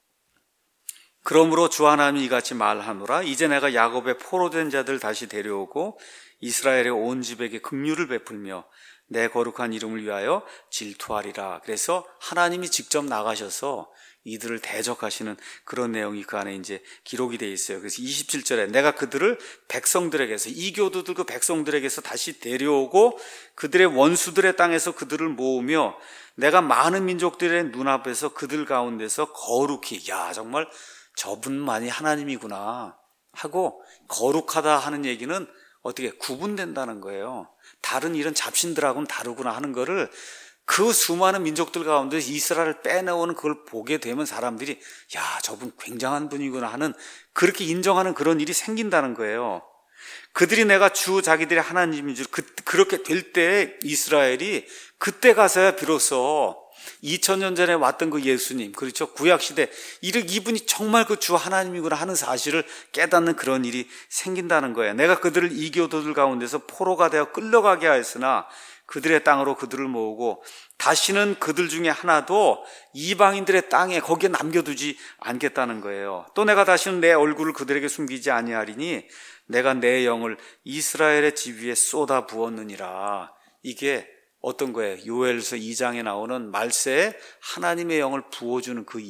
그러므로 주 하나님이 이같이 말하노라. 이제 내가 야곱의 포로된 자들 다시 데려오고 이스라엘의 온 집에게 긍휼을 베풀며 내 거룩한 이름을 위하여 질투하리라. 그래서 하나님이 직접 나가셔서 이들을 대적하시는 그런 내용이 그 안에 이제 기록이 되어 있어요. 그래서 27절에 내가 그들을 백성들에게서, 이교도들 그 백성들에게서 다시 데려오고 그들의 원수들의 땅에서 그들을 모으며 내가 많은 민족들의 눈앞에서 그들 가운데서 거룩히, 야 정말 저분만이 하나님이구나 하고, 거룩하다 하는 얘기는 어떻게 구분된다는 거예요. 다른 이런 잡신들하고는 다르구나 하는 거를 그 수많은 민족들 가운데 이스라엘을 빼내오는 그걸 보게 되면 사람들이 야 저분 굉장한 분이구나 하는, 그렇게 인정하는 그런 일이 생긴다는 거예요. 그들이 내가 주 자기들의 하나님인 줄 그렇게 될 때 이스라엘이 그때 가서야 비로소 2000년 전에 왔던 그 예수님, 그렇죠? 구약시대 이분이 정말 그 주 하나님이구나 하는 사실을 깨닫는 그런 일이 생긴다는 거예요. 내가 그들을 이교도들 가운데서 포로가 되어 끌려가게 하였으나 그들의 땅으로 그들을 모으고 다시는 그들 중에 하나도 이방인들의 땅에 거기에 남겨두지 않겠다는 거예요. 또 내가 다시는 내 얼굴을 그들에게 숨기지 아니하리니 내가 내 영을 이스라엘의 집 위에 쏟아 부었느니라. 이게 어떤 거예요? 요엘서 2장에 나오는 말세에 하나님의 영을 부어주는 그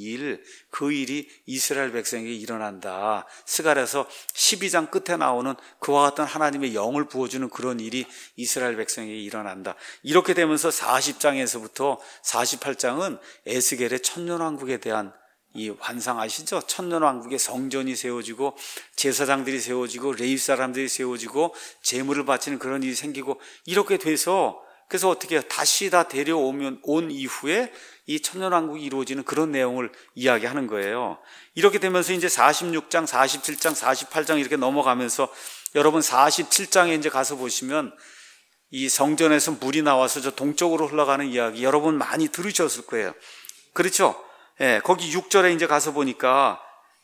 일이 이스라엘 백성에게 일어난다. 스가랴서 12장 끝에 나오는 그와 같은 하나님의 영을 부어주는 그런 일이 이스라엘 백성에게 일어난다. 이렇게 되면서 40장에서부터 48장은 에스겔의 천년왕국에 대한 이 환상 아시죠? 천년왕국의 성전이 세워지고 제사장들이 세워지고 레위 사람들이 세워지고 제물을 바치는 그런 일이 생기고 이렇게 돼서, 그래서 어떻게 해요? 다시 다 온 이후에 이 천년왕국이 이루어지는 그런 내용을 이야기하는 거예요. 이렇게 되면서 이제 46장, 47장, 48장 이렇게 넘어가면서 여러분 47장에 이제 가서 보시면 이 성전에서 물이 나와서 저 동쪽으로 흘러가는 이야기 여러분 많이 들으셨을 거예요. 그렇죠? 거기 6절에 이제 가서 보니까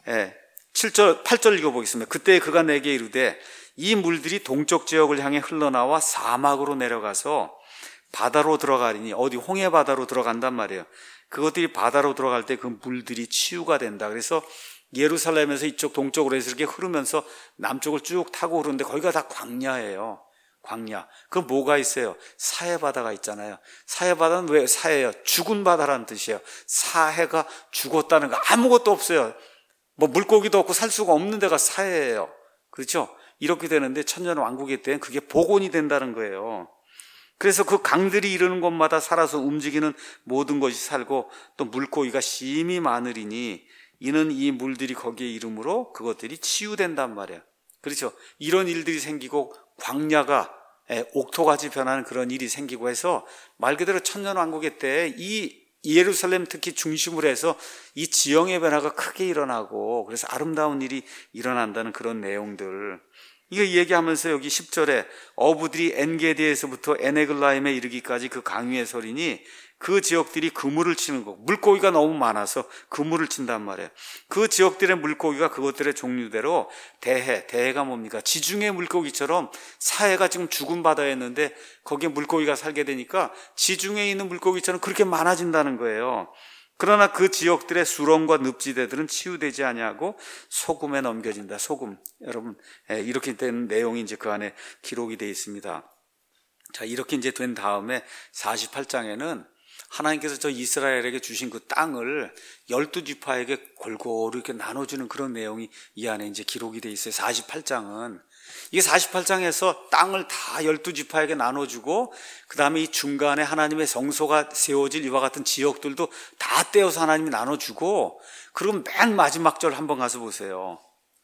8절 읽어보겠습니다. 그때 그가 내게 이르되 이 물들이 동쪽 지역을 향해 흘러나와 사막으로 내려가서 바다로 들어가리니, 어디 홍해 바다로 들어간단 말이에요. 그것들이 바다로 들어갈 때 그 물들이 치유가 된다. 그래서 예루살렘에서 이쪽 동쪽으로 해서 이렇게 흐르면서 남쪽을 쭉 타고 흐르는데 거기가 다 광야예요. 광야. 그럼 뭐가 있어요? 사해바다가 있잖아요. 사해바다는 왜 사해예요? 죽은 바다라는 뜻이에요. 사해가 죽었다는 거, 아무것도 없어요. 뭐 물고기도 없고 살 수가 없는 데가 사해예요. 그렇죠? 이렇게 되는데 천년왕국의 때는 그게 복원이 된다는 거예요. 그래서 그 강들이 이르는 곳마다 살아서 움직이는 모든 것이 살고 또 물고기가 심히 많으리니 이는 이 물들이 거기에 이름으로 그것들이 치유된단 말이에요. 그렇죠? 이런 일들이 생기고 광야가 옥토같이 변하는 그런 일이 생기고 해서 말 그대로 천년왕국의 때 이 예루살렘 특히 중심으로 해서 이 지형의 변화가 크게 일어나고 그래서 아름다운 일이 일어난다는 그런 내용들, 이거 얘기하면서 여기 10절에 어부들이 엔게디에서부터 에네글라임에 이르기까지 그 강위의 소리니 그 지역들이 그물을 치는 거, 물고기가 너무 많아서 그물을 친단 말이에요. 그 지역들의 물고기가 그것들의 종류대로 대해가 뭡니까? 지중해 물고기처럼 사해가 지금 죽은 바다였는데 거기에 물고기가 살게 되니까 지중해에 있는 물고기처럼 그렇게 많아진다는 거예요. 그러나 그 지역들의 수렁과 늪지대들은 치유되지 아니하고 소금에 넘겨진다. 소금. 여러분, 이렇게 된 내용이 이제 그 안에 기록이 되어 있습니다. 자, 이렇게 이제 된 다음에 48장에는 하나님께서 저 이스라엘에게 주신 그 땅을 12지파에게 골고루 이렇게 나눠주는 그런 내용이 이 안에 이제 기록이 되어 있어요. 48장은. 이게 48장에서 땅을 다 12지파에게 나눠주고 그 다음에 이 중간에 하나님의 성소가 세워질 이와 같은 지역들도 다 떼어서 하나님이 나눠주고, 그리고 맨 마지막 절 한번 가서 보세요.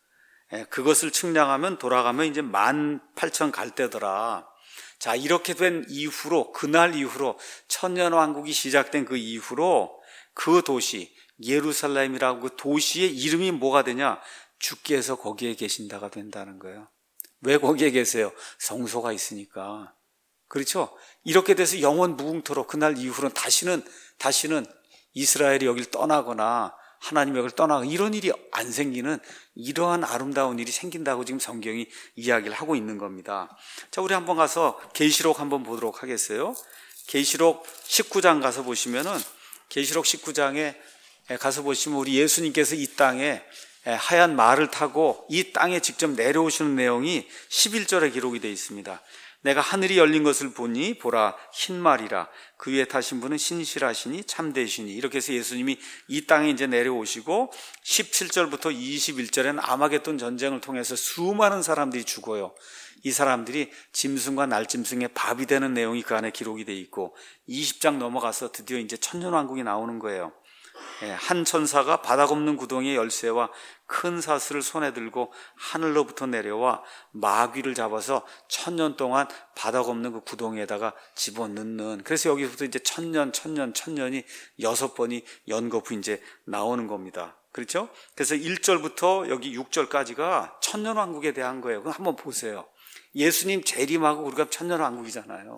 그것을 측량하면 돌아가면 이제 18,000 갈대더라. 자, 이렇게 된 이후로, 그날 이후로, 천년왕국이 시작된 그 이후로 그 도시 예루살렘이라고 그 도시의 이름이 뭐가 되냐? 주께서 거기에 계신다가 된다는 거예요. 왜 거기에 계세요? 성소가 있으니까. 그렇죠? 이렇게 돼서 영원 무궁토록 그날 이후로는 다시는 이스라엘이 여길 떠나거나 하나님 여길 떠나거나 이런 일이 안 생기는, 이러한 아름다운 일이 생긴다고 지금 성경이 이야기를 하고 있는 겁니다. 자, 우리 한번 가서 계시록 한번 보도록 하겠어요. 계시록 19장 가서 보시면은, 계시록 19장에 가서 보시면 우리 예수님께서 이 땅에 하얀 말을 타고 이 땅에 직접 내려오시는 내용이 11절에 기록이 되어 있습니다. 내가 하늘이 열린 것을 보니 보라 흰 말이라, 그 위에 타신 분은 신실하시니 참되시니. 이렇게 해서 예수님이 이 땅에 이제 내려오시고 17절부터 21절에는 아마겟돈 전쟁을 통해서 수많은 사람들이 죽어요. 이 사람들이 짐승과 날짐승의 밥이 되는 내용이 그 안에 기록이 되어 있고, 20장 넘어가서 드디어 이제 천년왕국이 나오는 거예요. 한 천사가 바닥 없는 구덩이의 열쇠와 큰 사슬을 손에 들고 하늘로부터 내려와 마귀를 잡아서 1000년 동안 바닥 없는 그 구덩이에다가 집어넣는, 그래서 여기서부터 이제 천년이 6번이 연거푸 이제 나오는 겁니다. 그렇죠? 그래서 1절부터 여기 6절까지가 천년왕국에 대한 거예요. 그럼 한번 보세요. 예수님 재림하고 우리가 천년왕국이잖아요.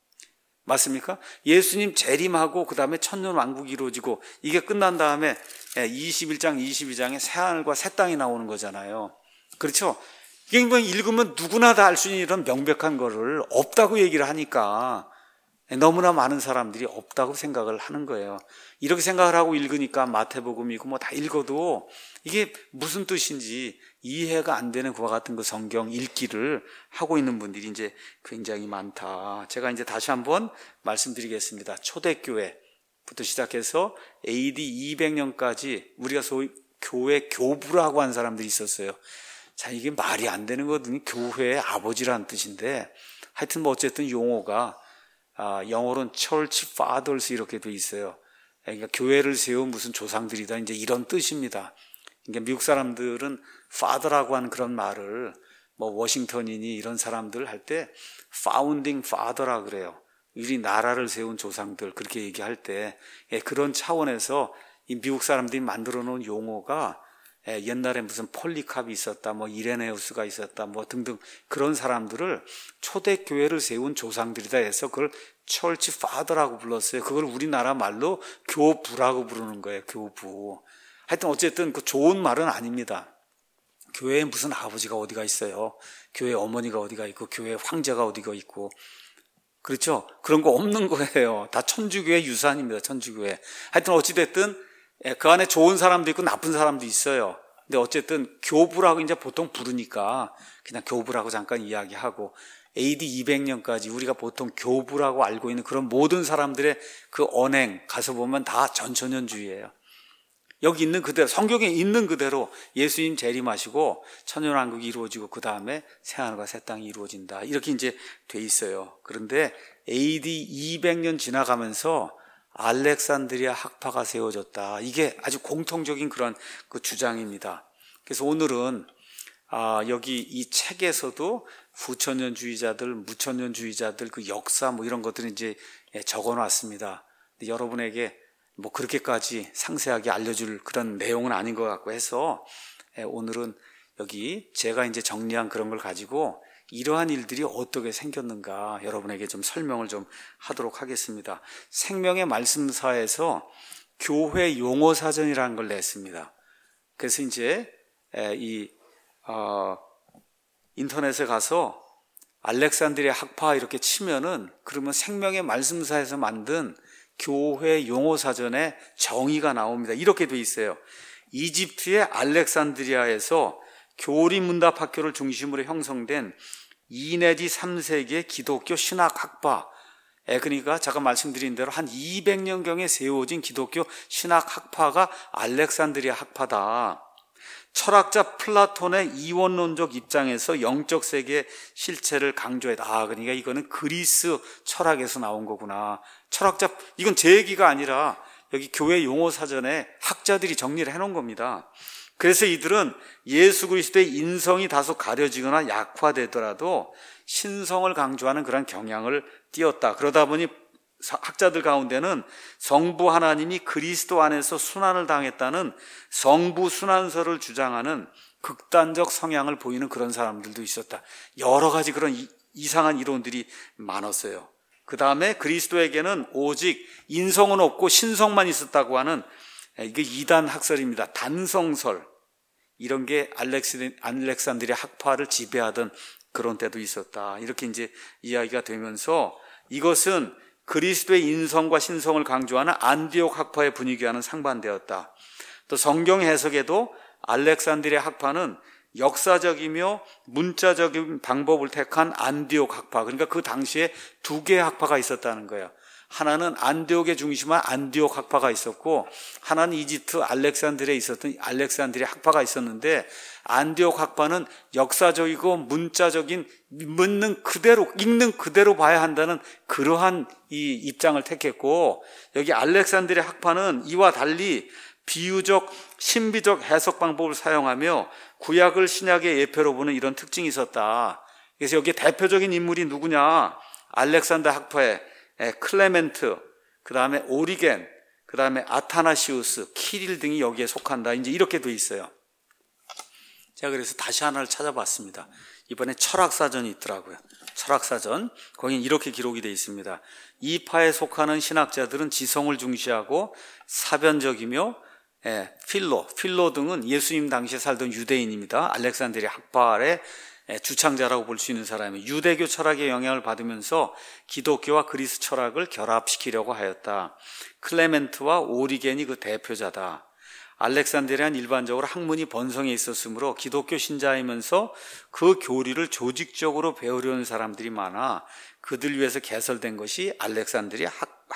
맞습니까? 예수님 재림하고 그 다음에 천년왕국이 이루어지고 이게 끝난 다음에 21장, 22장에 새하늘과 새 땅이 나오는 거잖아요. 그렇죠? 이게 뭐 읽으면 누구나 다 알 수 있는 이런 명백한 거를 없다고 얘기를 하니까 너무나 많은 사람들이 없다고 생각을 하는 거예요. 이렇게 생각을 하고 읽으니까 마태복음이고 뭐 다 읽어도 이게 무슨 뜻인지 이해가 안 되는 그와 같은 그 성경 읽기를 하고 있는 분들이 이제 굉장히 많다. 제가 이제 다시 한번 말씀드리겠습니다. 초대교회부터 시작해서 AD 200년까지 우리가 소위 교회 교부라고 한 사람들이 있었어요. 자, 이게 말이 안 되는 거거든요. 교회의 아버지라는 뜻인데, 하여튼 뭐 어쨌든 용어가 영어로는 Church Fathers 이렇게 돼 있어요. 그러니까 교회를 세운 무슨 조상들이다, 이제 이런 뜻입니다. 그러니까 미국 사람들은 father라고 하는 그런 말을 뭐 워싱턴이니 이런 사람들 할 때 founding father라 그래요. 우리 나라를 세운 조상들, 그렇게 얘기할 때 그런 차원에서 이 미국 사람들이 만들어 놓은 용어가 옛날에 무슨 폴리캅이 있었다, 뭐 이레네우스가 있었다, 뭐 등등 그런 사람들을 초대교회를 세운 조상들이다 해서 그걸 철치 파더라고 불렀어요. 그걸 우리나라 말로 교부라고 부르는 거예요. 교부. 하여튼 어쨌든 그 좋은 말은 아닙니다. 교회에 무슨 아버지가 어디가 있어요. 교회 어머니가 어디가 있고 교회 황제가 어디가 있고, 그렇죠? 그런 거 없는 거예요. 다 천주교의 유산입니다. 천주교회. 하여튼 어찌됐든 그 안에 좋은 사람도 있고 나쁜 사람도 있어요. 근데 어쨌든 교부라고 이제 보통 부르니까 그냥 교부라고 잠깐 이야기하고, AD 200년까지 우리가 보통 교부라고 알고 있는 그런 모든 사람들의 그 언행 가서 보면 다 전천년주의예요. 여기 있는 그대로, 성경에 있는 그대로 예수님 재림하시고 천년왕국이 이루어지고 그 다음에 새하늘과 새 땅이 이루어진다, 이렇게 이제 돼 있어요. 그런데 AD 200년 지나가면서 알렉산드리아 학파가 세워졌다. 이게 아주 공통적인 그런 그 주장입니다. 그래서 오늘은 여기 이 책에서도 후천년주의자들, 무천년주의자들 그 역사 뭐 이런 것들을 이제 적어놨습니다. 여러분에게 뭐 그렇게까지 상세하게 알려줄 그런 내용은 아닌 것 같고 해서 오늘은 여기 제가 이제 정리한 그런 걸 가지고 이러한 일들이 어떻게 생겼는가 여러분에게 좀 설명을 좀 하도록 하겠습니다. 생명의 말씀사에서 교회 용어 사전이라는 걸 냈습니다. 그래서 이제 인터넷에 가서 알렉산드리아 학파 이렇게 치면은 그러면 생명의 말씀사에서 만든 교회 용어 사전에 정의가 나옵니다. 이렇게 돼 있어요. 이집트의 알렉산드리아에서 교리문답 학교를 중심으로 형성된 2 내지 3세기의 기독교 신학 학파, 그러니까 제가 말씀드린 대로 한 200년경에 세워진 기독교 신학 학파가 알렉산드리아 학파다. 철학자 플라톤의 이원론적 입장에서 영적 세계의 실체를 강조했다. 그러니까 이거는 그리스 철학에서 나온 거구나. 이건 제 얘기가 아니라 여기 교회 용어 사전에 학자들이 정리를 해놓은 겁니다. 그래서 이들은 예수 그리스도의 인성이 다소 가려지거나 약화되더라도 신성을 강조하는 그런 경향을 띄었다. 그러다 보니 학자들 가운데는 성부 하나님이 그리스도 안에서 순환을 당했다는 성부 순환설을 주장하는 극단적 성향을 보이는 그런 사람들도 있었다. 여러 가지 그런 이상한 이론들이 많았어요. 그 다음에 그리스도에게는 오직 인성은 없고 신성만 있었다고 하는 이게 이단 학설입니다. 단성설. 이런 게 알렉산드리아 학파를 지배하던 그런 때도 있었다. 이렇게 이제 이야기가 되면서 이것은 그리스도의 인성과 신성을 강조하는 안디옥 학파의 분위기와는 상반되었다. 또 성경 해석에도 알렉산드리아 학파는 역사적이며 문자적인 방법을 택한 안디옥 학파, 그러니까 그 당시에 두 개의 학파가 있었다는 거예요. 하나는 안디옥에 중심한 안디옥 학파가 있었고 하나는 이집트 알렉산드리아에 있었던 알렉산드리아 학파가 있었는데 안디옥 학파는 역사적이고 문자적인 읽는 그대로 봐야 한다는 그러한 이 입장을 택했고 여기 알렉산드리아 학파는 이와 달리 비유적 신비적 해석 방법을 사용하며 구약을 신약의 예표로 보는 이런 특징이 있었다. 그래서 여기 대표적인 인물이 누구냐? 알렉산더 학파의 클레멘트, 그 다음에 오리겐, 그 다음에 아타나시우스, 키릴 등이 여기에 속한다. 이제 이렇게 돼 있어요. 제가 그래서 다시 하나를 찾아봤습니다. 이번에 철학사전이 있더라고요. 철학사전. 거긴 이렇게 기록이 돼 있습니다. 이 파에 속하는 신학자들은 지성을 중시하고 사변적이며 필로 등은 예수님 당시에 살던 유대인입니다. 알렉산드리아 학파의 주창자라고 볼 수 있는 사람이 유대교 철학의 영향을 받으면서 기독교와 그리스 철학을 결합시키려고 하였다. 클레멘트와 오리겐이 그 대표자다. 알렉산드리아는 일반적으로 학문이 번성해 있었으므로 기독교 신자이면서 그 교리를 조직적으로 배우려는 사람들이 많아 그들 위해서 개설된 것이 알렉산드리아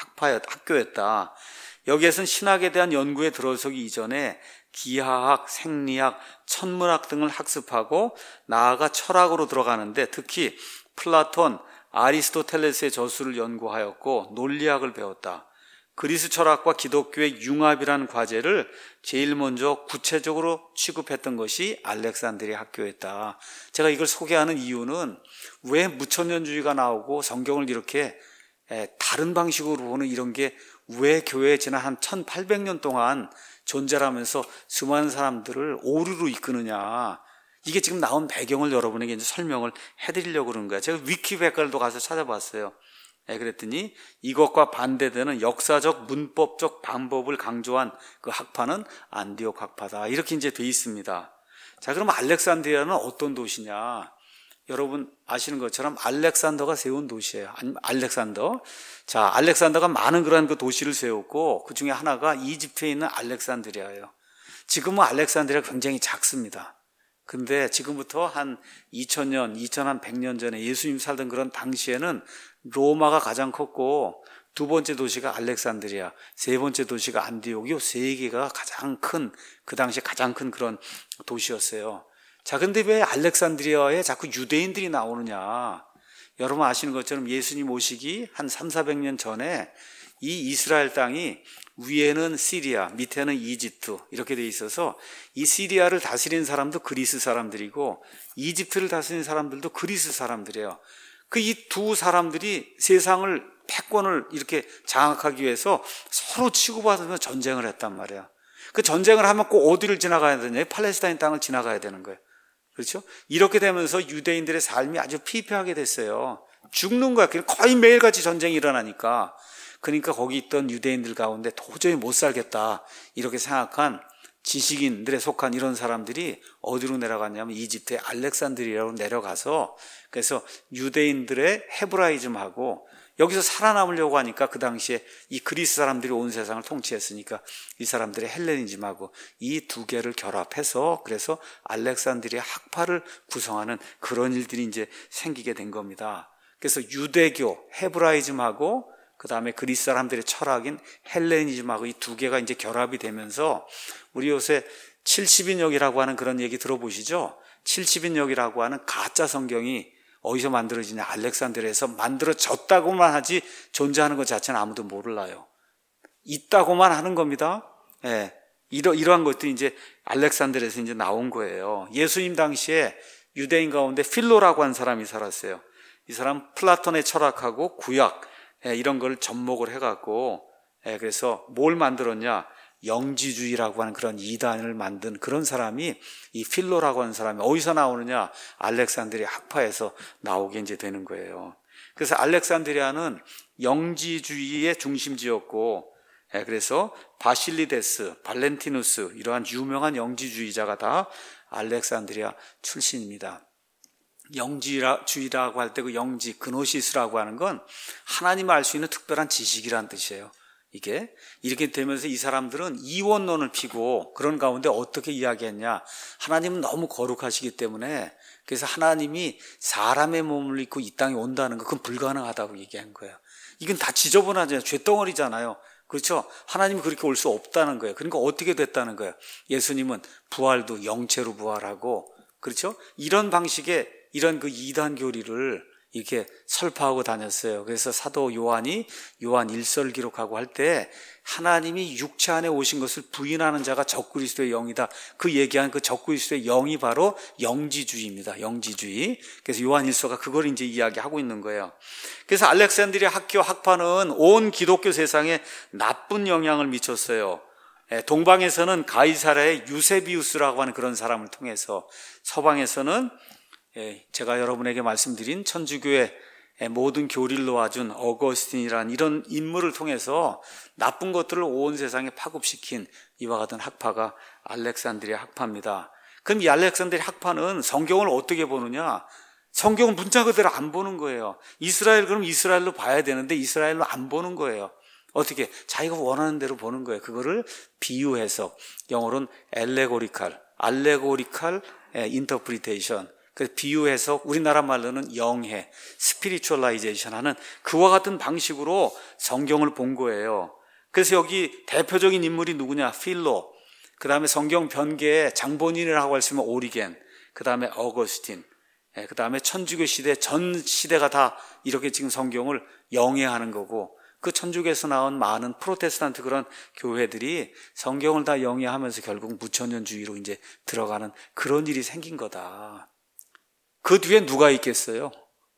학교였다. 여기에서는 신학에 대한 연구에 들어서기 이전에 기하학, 생리학, 천문학 등을 학습하고 나아가 철학으로 들어가는데 특히 플라톤, 아리스토텔레스의 저술을 연구하였고 논리학을 배웠다. 그리스 철학과 기독교의 융합이라는 과제를 제일 먼저 구체적으로 취급했던 것이 알렉산드리아 학교였다. 제가 이걸 소개하는 이유는 왜 무천년주의가 나오고 성경을 이렇게 다른 방식으로 보는 이런 게 왜 교회에 지난 한 1800년 동안 존재하면서 수많은 사람들을 오류로 이끄느냐. 이게 지금 나온 배경을 여러분에게 이제 설명을 해드리려고 그러는 거예요. 제가 위키백과도 가서 찾아봤어요. 그랬더니 이것과 반대되는 역사적 문법적 방법을 강조한 그 학파는 안디옥 학파다. 이렇게 이제 돼 있습니다. 자, 그럼 알렉산드리아는 어떤 도시냐? 여러분 아시는 것처럼 알렉산더가 세운 도시예요. 알렉산더. 자, 알렉산더가 많은 그런 그 도시를 세웠고 그 중에 하나가 이집트에 있는 알렉산드리아예요. 지금은 알렉산드리아가 굉장히 작습니다. 근데 지금부터 한 2000년, 2100년 전에 예수님 살던 그런 당시에는 로마가 가장 컸고 두 번째 도시가 알렉산드리아, 세 번째 도시가 안디옥, 이 세 개가 가장 큰, 그 당시에 가장 큰 그런 도시였어요. 자, 근데 왜 알렉산드리아에 자꾸 유대인들이 나오느냐? 여러분 아시는 것처럼 예수님 오시기 한 300~400년 전에 이 이스라엘 땅이 위에는 시리아, 밑에는 이집트 이렇게 돼 있어서 이 시리아를 다스리는 사람도 그리스 사람들이고 이집트를 다스리는 사람들도 그리스 사람들이에요. 그 이 두 사람들이 세상을 패권을 이렇게 장악하기 위해서 서로 치고받으며 전쟁을 했단 말이야. 그 전쟁을 하면 꼭 어디를 지나가야 되냐? 팔레스타인 땅을 지나가야 되는 거예요. 그렇죠? 이렇게 되면서 유대인들의 삶이 아주 피폐하게 됐어요. 죽는 거야. 거의 매일같이 전쟁이 일어나니까. 그러니까 거기 있던 유대인들 가운데 도저히 못 살겠다 이렇게 생각한 지식인들에 속한 이런 사람들이 어디로 내려갔냐면 이집트의 알렉산드리아로 내려가서, 그래서 유대인들의 헤브라이즘하고 여기서 살아남으려고 하니까 그 당시에 이 그리스 사람들이 온 세상을 통치했으니까 이 사람들의 헬레니즘하고 이 두 개를 결합해서 그래서 알렉산드리아 학파를 구성하는 그런 일들이 이제 생기게 된 겁니다. 그래서 유대교, 헤브라이즘하고 그 다음에 그리스 사람들의 철학인 헬레니즘하고 이 두 개가 이제 결합이 되면서 우리 요새 70인역이라고 하는 그런 얘기 들어보시죠? 70인역이라고 하는 가짜 성경이 어디서 만들어지냐? 알렉산드리아에서 만들어졌다고만 하지 존재하는 것 자체는 아무도 몰라요. 있다고만 하는 겁니다. 예. 이러한 것들이 이제 알렉산드리아에서 이제 나온 거예요. 예수님 당시에 유대인 가운데 필로라고 하는 사람이 살았어요. 이 사람 플라톤의 철학하고 구약, 이런 걸 접목을 해갖고, 그래서 뭘 만들었냐? 영지주의라고 하는 그런 이단을 만든 그런 사람이 이 필로라고 하는 사람이 어디서 나오느냐? 알렉산드리아 학파에서 나오게 이제 되는 거예요. 그래서 알렉산드리아는 영지주의의 중심지였고, 그래서 바실리데스, 발렌티누스 이러한 유명한 영지주의자가 다 알렉산드리아 출신입니다. 영지주의라고 할 때 그 영지, 그노시스라고 하는 건 하나님을 알 수 있는 특별한 지식이라는 뜻이에요. 이게 이렇게 되면서 이 사람들은 이원론을 피고 그런 가운데 어떻게 이야기했냐? 하나님은 너무 거룩하시기 때문에 그래서 하나님이 사람의 몸을 입고 이 땅에 온다는 거 그건 불가능하다고 얘기한 거예요. 이건 다 지저분하잖아요. 죄덩어리잖아요. 그렇죠? 하나님이 그렇게 올 수 없다는 거예요. 그러니까 어떻게 됐다는 거예요? 예수님은 부활도 영체로 부활하고, 그렇죠? 이런 방식의 이런 그 이단 교리를 이렇게 설파하고 다녔어요. 그래서 사도 요한이 요한 1서를 기록하고 할 때 하나님이 육체 안에 오신 것을 부인하는 자가 적그리스도의 영이다. 그 얘기한 그 적그리스도의 영이 바로 영지주의입니다. 영지주의. 그래서 요한 1서가 그걸 이제 이야기하고 있는 거예요. 그래서 알렉산드리아 학교 학파는 온 기독교 세상에 나쁜 영향을 미쳤어요. 동방에서는 가이사랴의 유세비우스라고 하는 그런 사람을 통해서, 서방에서는 제가 여러분에게 말씀드린 천주교의 모든 교리를 놓아준 어거스틴이라는 이런 인물을 통해서 나쁜 것들을 온 세상에 파급시킨 이와 같은 학파가 알렉산드리아 학파입니다. 그럼 이 알렉산드리아 학파는 성경을 어떻게 보느냐? 성경은 문자 그대로 안 보는 거예요. 이스라엘 그럼 이스라엘로 봐야 되는데 이스라엘로 안 보는 거예요. 어떻게? 자기가 원하는 대로 보는 거예요. 그거를 비유 해석, 영어로는 알레고리칼 인터프리테이션, 그 비유 해석, 우리나라 말로는 영해, 스피리추얼라이제이션 하는 그와 같은 방식으로 성경을 본 거예요. 그래서 여기 대표적인 인물이 누구냐? 필로. 그 다음에 성경 변계의 장본인이라고 할 수 있는 오리겐. 그 다음에 어거스틴. 그 다음에 천주교 시대, 전 시대가 다 이렇게 지금 성경을 영해하는 거고, 그 천주교에서 나온 많은 프로테스탄트 그런 교회들이 성경을 다 영해하면서 결국 무천년주의로 이제 들어가는 그런 일이 생긴 거다. 그 뒤에 누가 있겠어요?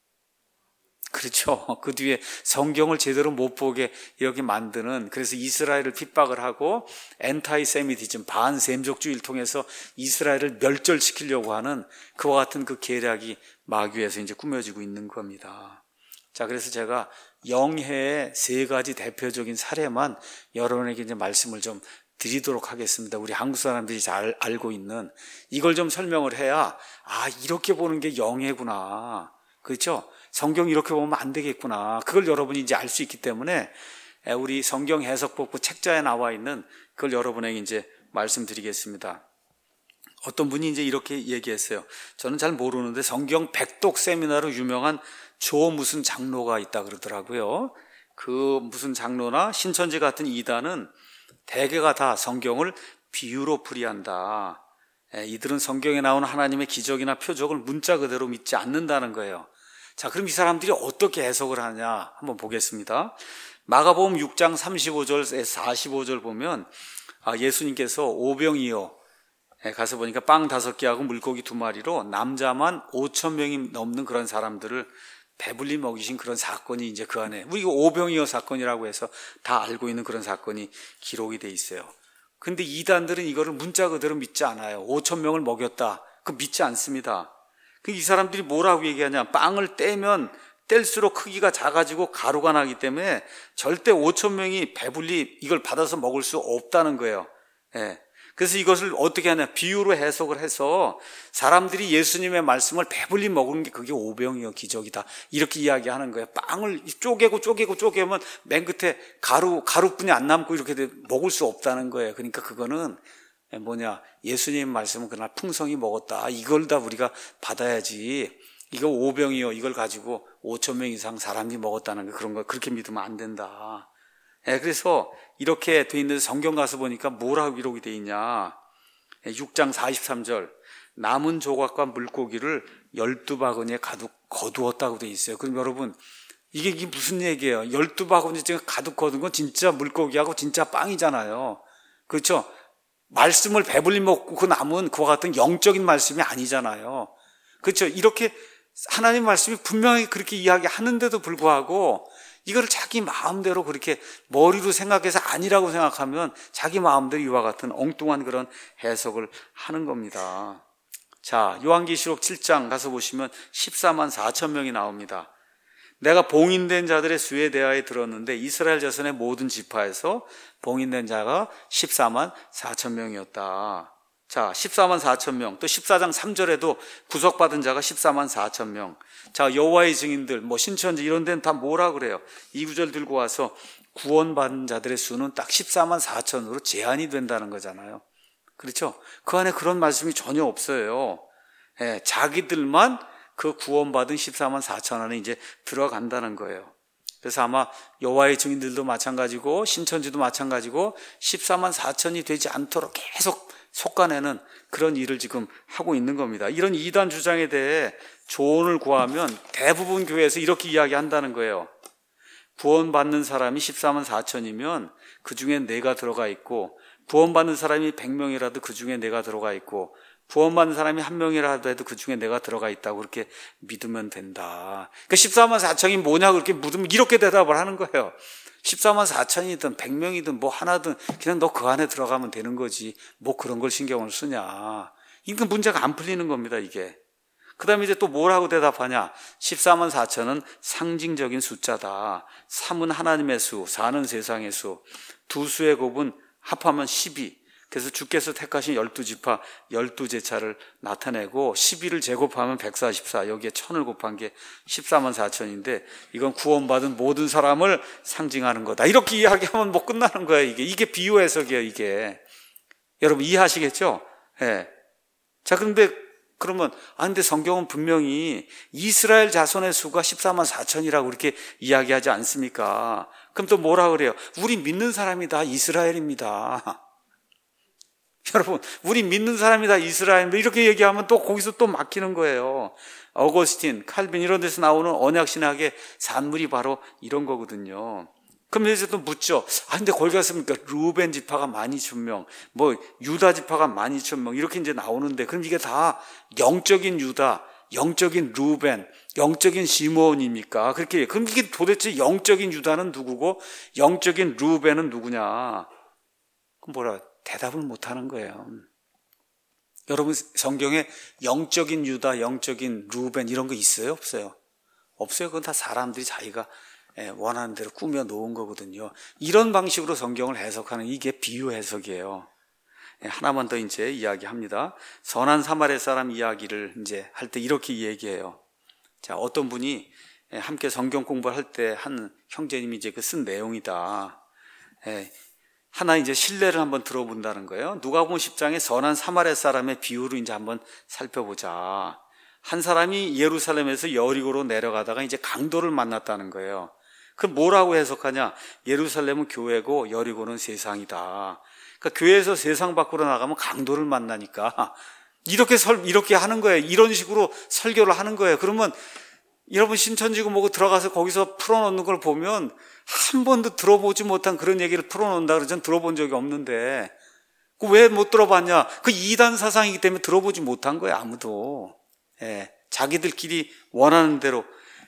그렇죠. 그 뒤에 성경을 제대로 못 보게 이렇게 만드는, 그래서 이스라엘을 핍박을 하고 엔타이세미티즘, 반셈족주의를 통해서 이스라엘을 멸절시키려고 하는 그와 같은 그 계략이 마귀에서 이제 꾸며지고 있는 겁니다. 자, 그래서 제가 영해의 세 가지 대표적인 사례만 여러분에게 이제 말씀을 좀 드리도록 하겠습니다. 우리 한국 사람들이 잘 알고 있는 이걸 좀 설명을 해야 이렇게 보는 게 영해구나. 그렇죠? 성경 이렇게 보면 안 되겠구나. 그걸 여러분이 이제 알 수 있기 때문에 우리 성경 해석법부 책자에 나와 있는 그걸 여러분에게 이제 말씀드리겠습니다. 어떤 분이 이제 이렇게 얘기했어요. 저는 잘 모르는데 성경 백독 세미나로 유명한 조 무슨 장로가 있다 그러더라고요. 그 무슨 장로나 신천지 같은 이단은 대개가 다 성경을 비유로 풀이한다. 이들은 성경에 나오는 하나님의 기적이나 표적을 문자 그대로 믿지 않는다는 거예요. 자, 그럼 이 사람들이 어떻게 해석을 하냐 한번 보겠습니다. 마가복음 6장 35절에 45절 보면 예수님께서 오병이어 가서 보니까 빵 5개하고 물고기 2마리로 남자만 5,000명이 넘는 그런 사람들을 배불리 먹이신 그런 사건이 이제 그 안에, 우리가 오병이어 사건이라고 해서 다 알고 있는 그런 사건이 기록이 돼 있어요. 근데 이단들은 이거를 문자 그대로 믿지 않아요. 5천 명을 먹였다. 그 믿지 않습니다. 이 사람들이 뭐라고 얘기하냐. 빵을 떼면 뗄수록 크기가 작아지고 가루가 나기 때문에 절대 5천 명이 배불리 이걸 받아서 먹을 수 없다는 거예요. 예. 그래서 이것을 어떻게 하냐. 비유로 해석을 해서 사람들이 예수님의 말씀을 배불리 먹은 게 그게 오병이어 기적이다. 이렇게 이야기하는 거예요. 빵을 쪼개면 맨 끝에 가루뿐이 안 남고 이렇게 먹을 수 없다는 거예요. 그러니까 그거는 뭐냐. 예수님 말씀은 그날 풍성히 먹었다. 이걸 다 우리가 받아야지. 이거 오병이어 이걸 가지고 5천 명 이상 사람이 먹었다는 거 그런 거 그렇게 믿으면 안 된다. 예, 그래서 이렇게 돼 있는 성경 가서 보니까 뭐라고 기록이 돼 있냐. 6장 43절 남은 조각과 물고기를 12바구니에 가득 거두었다고 돼 있어요. 그럼 여러분 이게 무슨 얘기예요? 12바구니 가득 거둔 건 진짜 물고기하고 진짜 빵이잖아요. 그렇죠? 말씀을 배불리 먹고 그 남은 그와 같은 영적인 말씀이 아니잖아요. 그렇죠? 이렇게 하나님 말씀이 분명히 그렇게 이야기하는데도 불구하고 이걸 자기 마음대로 그렇게 머리로 생각해서 아니라고 생각하면 자기 마음대로 이와 같은 엉뚱한 그런 해석을 하는 겁니다. 자, 요한계시록 7장 가서 보시면 14만 4천 명이 나옵니다. 내가 봉인된 자들의 수에 대하여 들었는데 이스라엘 자손의 모든 지파에서 봉인된 자가 14만 4천 명이었다. 자, 14만 4천 명. 또 14장 3절에도 구속받은 자가 14만 4천 명. 자, 여호와의 증인들, 신천지 이런 데는 다 뭐라 그래요? 이 구절 들고 와서 구원받은 자들의 수는 딱 14만 4천으로 제한이 된다는 거잖아요. 그렇죠? 그 안에 그런 말씀이 전혀 없어요. 예, 자기들만 그 구원받은 14만 4천 안에 이제 들어간다는 거예요. 그래서 아마 여호와의 증인들도 마찬가지고 신천지도 마찬가지고 14만 4천이 되지 않도록 계속 속간에는 그런 일을 지금 하고 있는 겁니다. 이런 이단 주장에 대해 조언을 구하면 대부분 교회에서 이렇게 이야기한다는 거예요. 구원받는 사람이 14만 4천이면 그 중에 내가 들어가 있고 구원받는 사람이 100명이라도 그 중에 내가 들어가 있고 구원받는 사람이 1명이라도 해도 그 중에 내가 들어가 있다고 그렇게 믿으면 된다. 그러니까 14만 4천이 뭐냐 그렇게 묻으면 이렇게 대답을 하는 거예요. 14만 4천이든 100명이든 뭐 하나든 그냥 너 그 안에 들어가면 되는 거지. 뭐 그런 걸 신경을 쓰냐. 이거 문제가 안 풀리는 겁니다, 이게. 그 다음에 이제 또 뭐라고 대답하냐. 14만 4천은 상징적인 숫자다. 3은 하나님의 수, 4는 세상의 수. 두 수의 곱은 합하면 12. 그래서 주께서 택하신 12지파 12제차를 나타내고 12를 제곱하면 144. 여기에 1000을 곱한 게 14만 4천인데 이건 구원받은 모든 사람을 상징하는 거다. 이렇게 이야기하면 뭐 끝나는 거예요. 이게 비유 해석이에요. 이게 여러분 이해하시겠죠? 예. 자, 그런데 그러면 근데 성경은 분명히 이스라엘 자손의 수가 14만 4천이라고 이렇게 이야기하지 않습니까? 그럼 또 뭐라 그래요? 우리 믿는 사람이 다 이스라엘입니다. 여러분, 우리 믿는 사람이 다 이스라엘인데 이렇게 얘기하면 또 거기서 또 막히는 거예요. 어거스틴, 칼빈 이런 데서 나오는 언약신학의 산물이 바로 이런 거거든요. 그럼 이제 또 묻죠. 근데 거기 갔으면 루벤 지파가 12,000명, 유다 지파가 12,000명 이렇게 이제 나오는데 그럼 이게 다 영적인 유다, 영적인 루벤, 영적인 시므온입니까? 그렇게 그럼 이게 도대체 영적인 유다는 누구고 영적인 루벤은 누구냐? 그럼 뭐라? 대답을 못하는 거예요. 여러분 성경에 영적인 유다, 영적인 루벤 이런 거 있어요? 없어요? 없어요. 그건 다 사람들이 자기가 원하는 대로 꾸며 놓은 거거든요. 이런 방식으로 성경을 해석하는 이게 비유 해석이에요. 하나만 더 이제 이야기합니다. 선한 사마리아 사람 이야기를 이제 할 때 이렇게 얘기해요. 자, 어떤 분이 함께 성경 공부를 할 때 한 형제님이 이제 쓴 내용이다. 하나 이제 신뢰를 한번 들어본다는 거예요. 누가복음 10장의 선한 사마리아 사람의 비유를 이제 한번 살펴보자. 한 사람이 예루살렘에서 여리고로 내려가다가 이제 강도를 만났다는 거예요. 그럼 뭐라고 해석하냐? 예루살렘은 교회고 여리고는 세상이다. 그러니까 교회에서 세상 밖으로 나가면 강도를 만나니까 이렇게 하는 거예요. 이런 식으로 설교를 하는 거예요. 그러면 여러분 신천지고 뭐고 들어가서 거기서 풀어놓는 걸 보면 한 번도 들어보지 못한 그런 얘기를 풀어놓는다 그러죠. 전 들어본 적이 없는데 왜 못 들어봤냐? 그 이단 사상이기 때문에 들어보지 못한 거예요. 아무도. 자기들끼리 원하는 대로.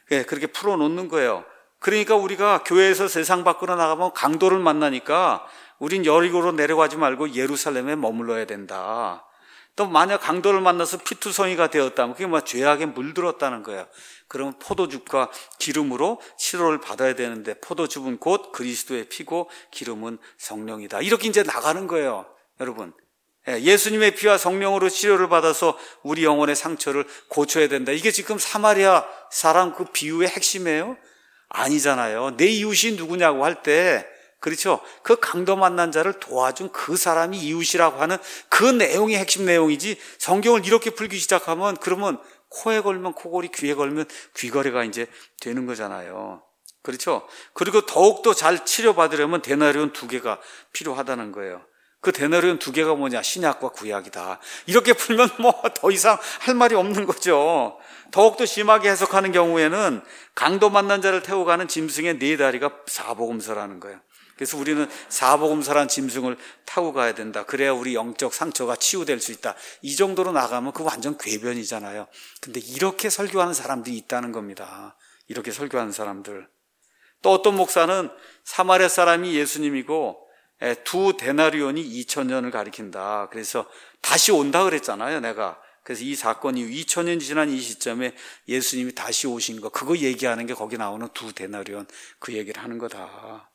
그렇게 풀어놓는 거예요. 그러니까 우리가 교회에서 세상 밖으로 나가면 강도를 만나니까 우린 여리고로 내려가지 말고 예루살렘에 머물러야 된다. 또 만약 강도를 만나서 피투성이가 되었다면 그게 죄악에 물들었다는 거예요. 그러면 포도즙과 기름으로 치료를 받아야 되는데 포도즙은 곧 그리스도의 피고 기름은 성령이다. 이렇게 이제 나가는 거예요, 여러분. 예수님의 피와 성령으로 치료를 받아서 우리 영혼의 상처를 고쳐야 된다. 이게 지금 사마리아 사람 그 비유의 핵심이에요? 아니잖아요. 내 이웃이 누구냐고 할 때, 그렇죠? 그 강도 만난 자를 도와준 그 사람이 이웃이라고 하는 그 내용이 핵심 내용이지, 성경을 이렇게 풀기 시작하면 그러면 코에 걸면 코골이, 귀에 걸면 귀걸이가 이제 되는 거잖아요. 그렇죠? 그리고 더욱더 잘 치료받으려면 데나리온 2개가 필요하다는 거예요. 그 데나리온 2개가 뭐냐? 신약과 구약이다. 이렇게 풀면 더 이상 할 말이 없는 거죠. 더욱더 심하게 해석하는 경우에는 강도 만난 자를 태우고 가는 짐승의 4다리가 사복음서라는 거예요. 그래서 우리는 사복음서란 짐승을 타고 가야 된다. 그래야 우리 영적 상처가 치유될 수 있다. 이 정도로 나가면 그거 완전 궤변이잖아요. 근데 이렇게 설교하는 사람들이 있다는 겁니다. 이렇게 설교하는 사람들. 또 어떤 목사는 사마리아 사람이 예수님이고 2 데나리온이 2000년을 가리킨다. 그래서 다시 온다 그랬잖아요, 내가. 그래서 이 사건이 2000년이 지난 이 시점에 예수님이 다시 오신 거, 그거 얘기하는 게 거기 나오는 2 데나리온, 그 얘기를 하는 거다.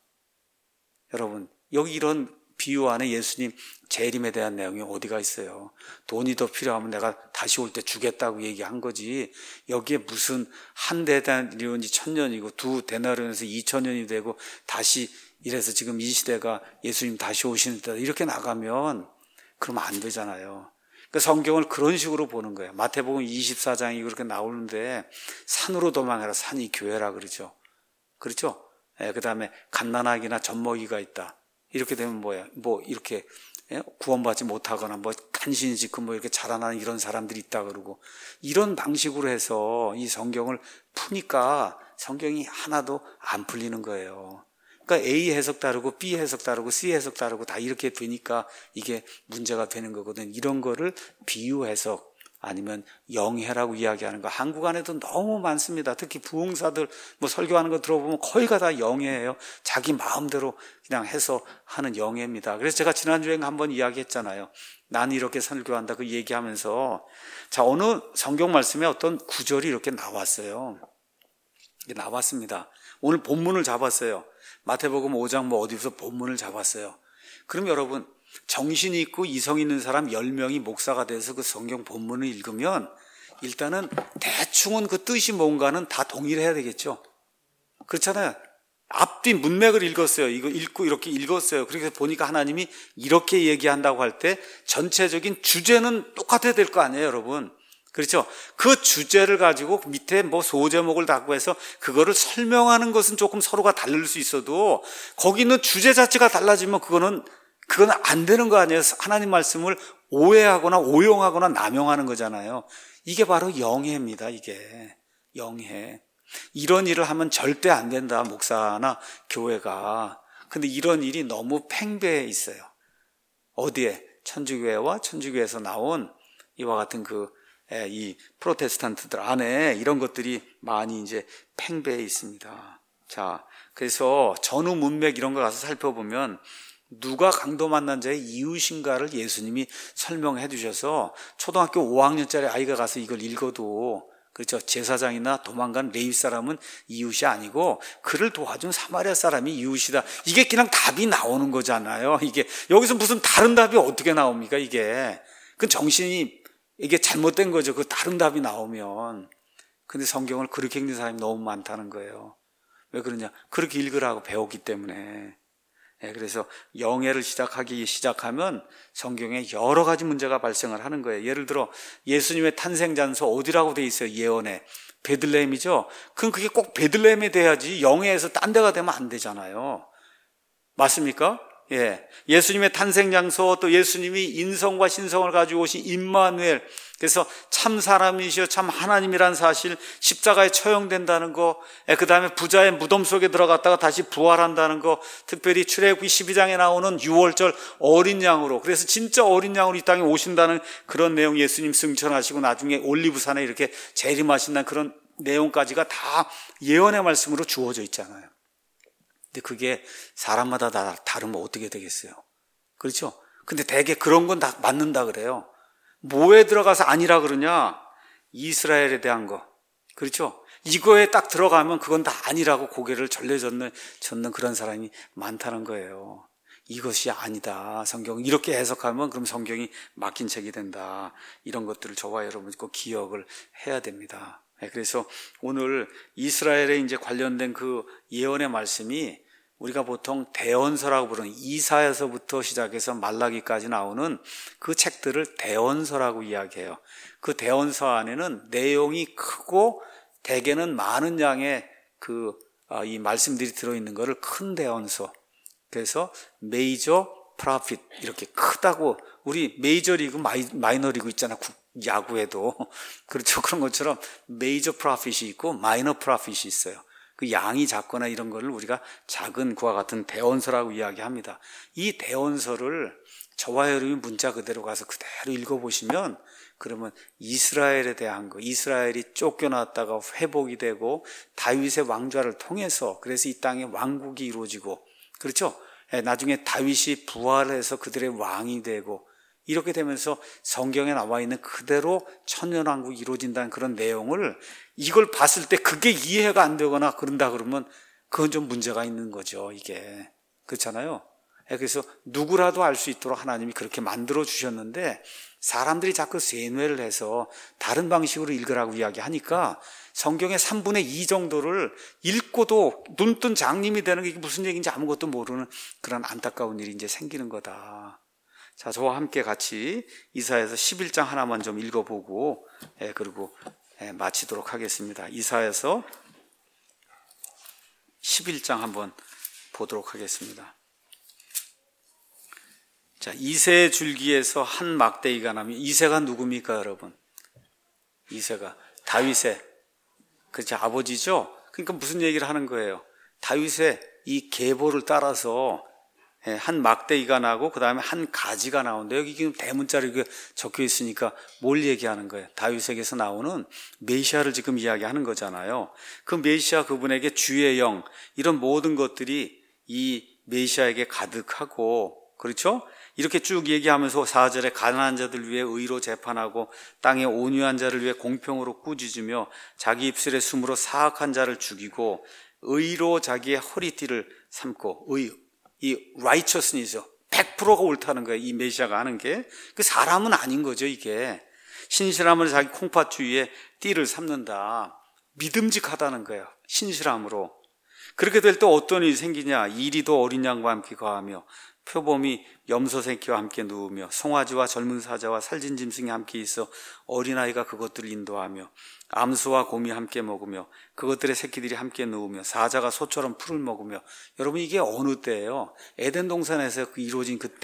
여러분, 여기 이런 비유 안에 예수님 재림에 대한 내용이 어디가 있어요? 돈이 더 필요하면 내가 다시 올 때 주겠다고 얘기한 거지, 여기에 무슨 한 데나리온이 1000년이고 2 데나리온에서 2000년이 되고 다시 이래서 지금 이 시대가 예수님 다시 오시는 때다, 이렇게 나가면 그러면 안 되잖아요. 그러니까 성경을 그런 식으로 보는 거예요. 마태복음 24장이 그렇게 나오는데 산으로 도망해라, 산이 교회라 그러죠. 그렇죠? 그 다음에 갓난아기나 젖먹이가 있다. 이렇게 되면 뭐야? 이렇게 구원받지 못하거나 간신히 짓고 이렇게 자라나는 이런 사람들이 있다 그러고, 이런 방식으로 해서 이 성경을 푸니까 성경이 하나도 안 풀리는 거예요. 그러니까 A 해석 다르고 B 해석 다르고 C 해석 다르고 다 이렇게 되니까 이게 문제가 되는 거거든. 이런 거를 비유 해석 아니면 영해라고 이야기하는 거 한국 안에도 너무 많습니다. 특히 부흥사들 설교하는 거 들어보면 거의가 다 영해예요. 자기 마음대로 그냥 해서 하는 영해입니다. 그래서 제가 지난주에 한번 이야기했잖아요. 난 이렇게 설교한다 그 얘기하면서, 자, 어느 성경 말씀에 어떤 구절이 이렇게 나왔어요. 나왔습니다. 오늘 본문을 잡았어요. 마태복음 5장 어디서 본문을 잡았어요. 그럼 여러분, 정신이 있고 이성 있는 사람 10명이 목사가 돼서 그 성경 본문을 읽으면 일단은 대충은 그 뜻이 뭔가는 다 동의를 해야 되겠죠. 그렇잖아요. 앞뒤 문맥을 읽었어요. 이거 읽고 이렇게 읽었어요. 그래서 보니까 하나님이 이렇게 얘기한다고 할 때 전체적인 주제는 똑같아야 될 거 아니에요, 여러분. 그렇죠? 그 주제를 가지고 밑에 소제목을 닫고 해서 그거를 설명하는 것은 조금 서로가 다를 수 있어도 거기 있는 주제 자체가 달라지면 그건 안 되는 거 아니에요. 하나님 말씀을 오해하거나 오용하거나 남용하는 거잖아요. 이게 바로 영해입니다. 이게 영해. 이런 일을 하면 절대 안 된다, 목사나 교회가. 근데 이런 일이 너무 팽배해 있어요. 어디에? 천주교회와 천주교회에서 나온 이와 같은 이 프로테스탄트들 안에 이런 것들이 많이 이제 팽배해 있습니다. 자, 그래서 전후 문맥 이런 거 가서 살펴보면 누가 강도 만난 자의 이웃인가를 예수님이 설명해 주셔서 초등학교 5학년짜리 아이가 가서 이걸 읽어도, 그렇죠, 제사장이나 도망간 레위 사람은 이웃이 아니고 그를 도와준 사마리아 사람이 이웃이다. 이게 그냥 답이 나오는 거잖아요. 이게 여기서 무슨 다른 답이 어떻게 나옵니까? 이게 그 정신이 이게 잘못된 거죠. 그 다른 답이 나오면. 근데 성경을 그렇게 읽는 사람이 너무 많다는 거예요. 왜 그러냐? 그렇게 읽으라고 배웠기 때문에. 그래서 영해를 시작하면 성경에 여러 가지 문제가 발생을 하는 거예요. 예를 들어 예수님의 탄생 장소 어디라고 돼 있어요? 예언에 베들레헴이죠. 그럼 그게 꼭 베들레헴이 돼야지 영해에서 딴 데가 되면 안 되잖아요. 맞습니까? 예수님의 탄생 장소, 또 예수님이 인성과 신성을 가지고 오신 임마누엘, 그래서 참 사람이시여 참 하나님이란 사실, 십자가에 처형된다는 거, 그 다음에 부자의 무덤 속에 들어갔다가 다시 부활한다는 거, 특별히 출애굽기 12장에 나오는 6월절 어린 양으로, 그래서 진짜 어린 양으로 이 땅에 오신다는 그런 내용, 예수님 승천하시고 나중에 올리브산에 이렇게 재림하신다는 그런 내용까지가 다 예언의 말씀으로 주어져 있잖아요. 근데 그게 사람마다 다 다르면 어떻게 되겠어요? 그렇죠? 근데 대개 그런 건 다 맞는다 그래요. 뭐에 들어가서 아니라 그러냐? 이스라엘에 대한 거. 그렇죠? 이거에 딱 들어가면 그건 다 아니라고 고개를 절레젓는 그런 사람이 많다는 거예요. 이것이 아니다. 성경 이렇게 해석하면 그럼 성경이 막힌 책이 된다. 이런 것들을 저와 여러분 꼭 기억을 해야 됩니다. 그래서 오늘 이스라엘에 이제 관련된 그 예언의 말씀이 우리가 보통 대언서라고 부르는 이사야서부터 시작해서 말라기까지 나오는 그 책들을 대언서라고 이야기해요. 그 대언서 안에는 내용이 크고 대개는 많은 양의 이 말씀들이 들어있는 것을 큰 대언서. 그래서 메이저 프로핏 이렇게 크다고 우리 메이저리그 마이너리그 있잖아. 야구에도 그렇죠. 그런 것처럼 메이저 프로핏이 있고 마이너 프로핏이 있어요. 그 양이 작거나 이런 거를 우리가 작은 그와 같은 대언서라고 이야기합니다. 이 대언서를 저와 여러분이 문자 그대로 가서 그대로 읽어보시면 그러면 이스라엘에 대한 거, 이스라엘이 쫓겨났다가 회복이 되고 다윗의 왕좌를 통해서 그래서 이 땅에 왕국이 이루어지고 그렇죠? 나중에 다윗이 부활해서 그들의 왕이 되고 이렇게 되면서 성경에 나와 있는 그대로 천년왕국이 이루어진다는 그런 내용을 이걸 봤을 때 그게 이해가 안 되거나 그런다 그러면 그건 좀 문제가 있는 거죠. 이게 그렇잖아요. 그래서 누구라도 알 수 있도록 하나님이 그렇게 만들어 주셨는데 사람들이 자꾸 세뇌를 해서 다른 방식으로 읽으라고 이야기하니까 성경의 3분의 2 정도를 읽고도 눈뜬 장님이 되는 게 무슨 얘기인지 아무것도 모르는 그런 안타까운 일이 이제 생기는 거다. 자, 저와 함께 같이 이사야서 11장 하나만 좀 읽어보고 그리고 마치도록 하겠습니다. 이사야서 11장 한번 보도록 하겠습니다. 자, 이새의 줄기에서 한 막대기가 나면 이새가 누굽니까, 여러분? 이새가 다윗의 그렇죠, 아버지죠. 그러니까 무슨 얘기를 하는 거예요? 다윗의 이 계보를 따라서 한 막대기가 나고 그 다음에 한 가지가 나오는데 여기 지금 대문자로 적혀 있으니까 뭘 얘기하는 거예요? 다윗에게서 나오는 메시아를 지금 이야기하는 거잖아요. 그 메시아 그분에게 주의 영 이런 모든 것들이 이 메시아에게 가득하고 그렇죠? 이렇게 쭉 얘기하면서 4절에 가난한 자들 위해 의로 재판하고 땅에 온유한 자를 위해 공평으로 꾸짖으며 자기 입술의 숨으로 사악한 자를 죽이고 의로 자기의 허리띠를 삼고 이 righteousness이죠. 100%가 옳다는 거예요. 이 메시아가 하는 게. 그 사람은 아닌 거죠, 이게. 신실함을 자기 콩팥 위에 띠를 삼는다. 믿음직하다는 거예요. 신실함으로. 그렇게 될 때 어떤 일이 생기냐? 이리도 어린 양과 함께 거하며 표범이 염소 새끼와 함께 누우며 송아지와 젊은 사자와 살진 짐승이 함께 있어 어린아이가 그것들을 인도하며 암소와 곰이 함께 먹으며 그것들의 새끼들이 함께 누우며 사자가 소처럼 풀을 먹으며 여러분 이게 어느 때예요? 에덴 동산에서 이루어진 그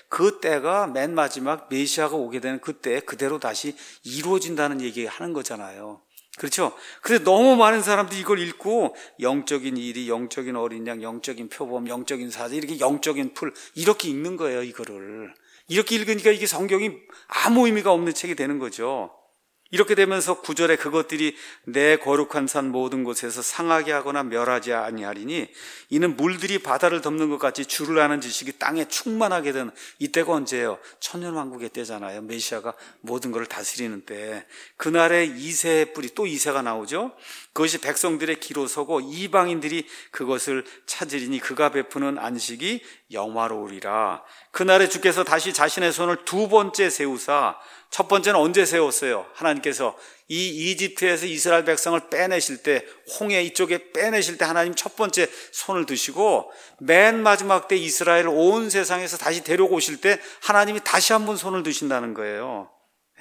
때가 맨 마지막 메시아가 오게 되는 그때 그대로 다시 이루어진다는 얘기하는 거잖아요. 그렇죠? 그런데 너무 많은 사람들이 이걸 읽고 영적인 일이, 영적인 어린 양, 영적인 표범, 영적인 사자 이렇게 영적인 풀 이렇게 읽는 거예요. 이거를 이렇게 읽으니까 이게 성경이 아무 의미가 없는 책이 되는 거죠. 이렇게 되면서 9절에 그것들이 내 거룩한 산 모든 곳에서 상하게 하거나 멸하지 아니하리니 이는 물들이 바다를 덮는 것 같이 주를 아는 지식이 땅에 충만하게 되는 이때가 언제예요? 천년왕국의 때잖아요. 메시아가 모든 것을 다스리는 때. 그날에 이새의 뿌리, 또 이새가 나오죠. 그것이 백성들의 기로 서고 이방인들이 그것을 찾으리니 그가 베푸는 안식이 영화로우리라. 그날에 주께서 다시 자신의 손을 두 번째 세우사, 첫 번째는 언제 세웠어요? 하나님께서 이 이집트에서 이스라엘 백성을 빼내실 때, 홍해 이쪽에 빼내실 때 하나님 첫 번째 손을 드시고 맨 마지막 때 이스라엘을 온 세상에서 다시 데려오실 때 하나님이 다시 한번 손을 드신다는 거예요.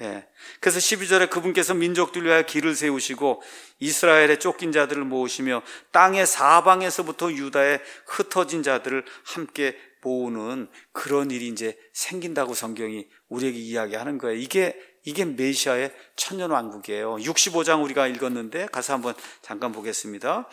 그래서 12절에 그분께서 민족들 위하여 길을 세우시고 이스라엘의 쫓긴 자들을 모으시며 땅의 사방에서부터 유다의 흩어진 자들을 함께 모으는 그런 일이 이제 생긴다고 성경이 우리에게 이야기하는 거예요. 이게 메시아의 천년왕국이에요. 65장 우리가 읽었는데 가서 한번 잠깐 보겠습니다.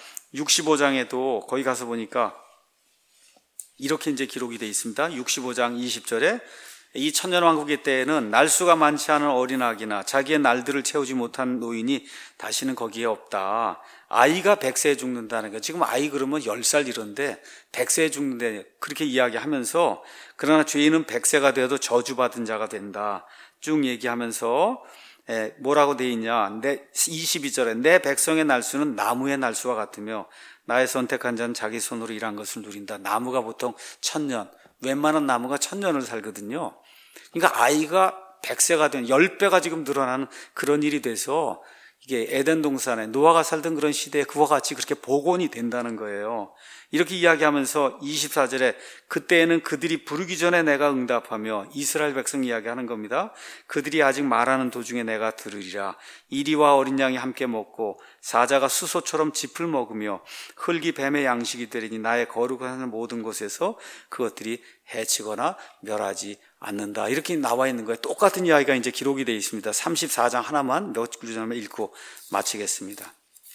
65장에도 거기 가서 보니까 이렇게 이제 기록이 되어 있습니다. 65장 20절에 이 천년왕국의 때에는 날수가 많지 않은 어린아기나 자기의 날들을 채우지 못한 노인이 다시는 거기에 없다. 아이가 100세에 죽는다는 거. 지금 아이 그러면 10살 이런데 100세에 죽는데 그렇게 이야기하면서, 그러나 죄인은 100세가 되어도 저주받은 자가 된다. 쭉 얘기하면서 뭐라고 돼 있냐. 22절에 내 백성의 날수는 나무의 날수와 같으며 나의 선택한 자는 자기 손으로 일한 것을 누린다. 나무가 보통 1000년, 웬만한 나무가 1000년을 살거든요. 그러니까 아이가 100세가 된 10배가 지금 늘어나는 그런 일이 돼서 이게 에덴 동산에 노아가 살던 그런 시대에 그와 같이 그렇게 복원이 된다는 거예요. 이렇게 이야기하면서 24절에 그때에는 그들이 부르기 전에 내가 응답하며, 이스라엘 백성 이야기하는 겁니다. 그들이 아직 말하는 도중에 내가 들으리라. 이리와 어린 양이 함께 먹고 사자가 수소처럼 짚을 먹으며 흙이 뱀의 양식이 되리니 나의 거룩한 모든 곳에서 그것들이 해치거나 멸하지 않는다. 이렇게 나와 있는 거예요. 똑같은 이야기가 이제 기록이 되어 있습니다. 34장 하나만 몇 구절만 읽고 마치겠습니다.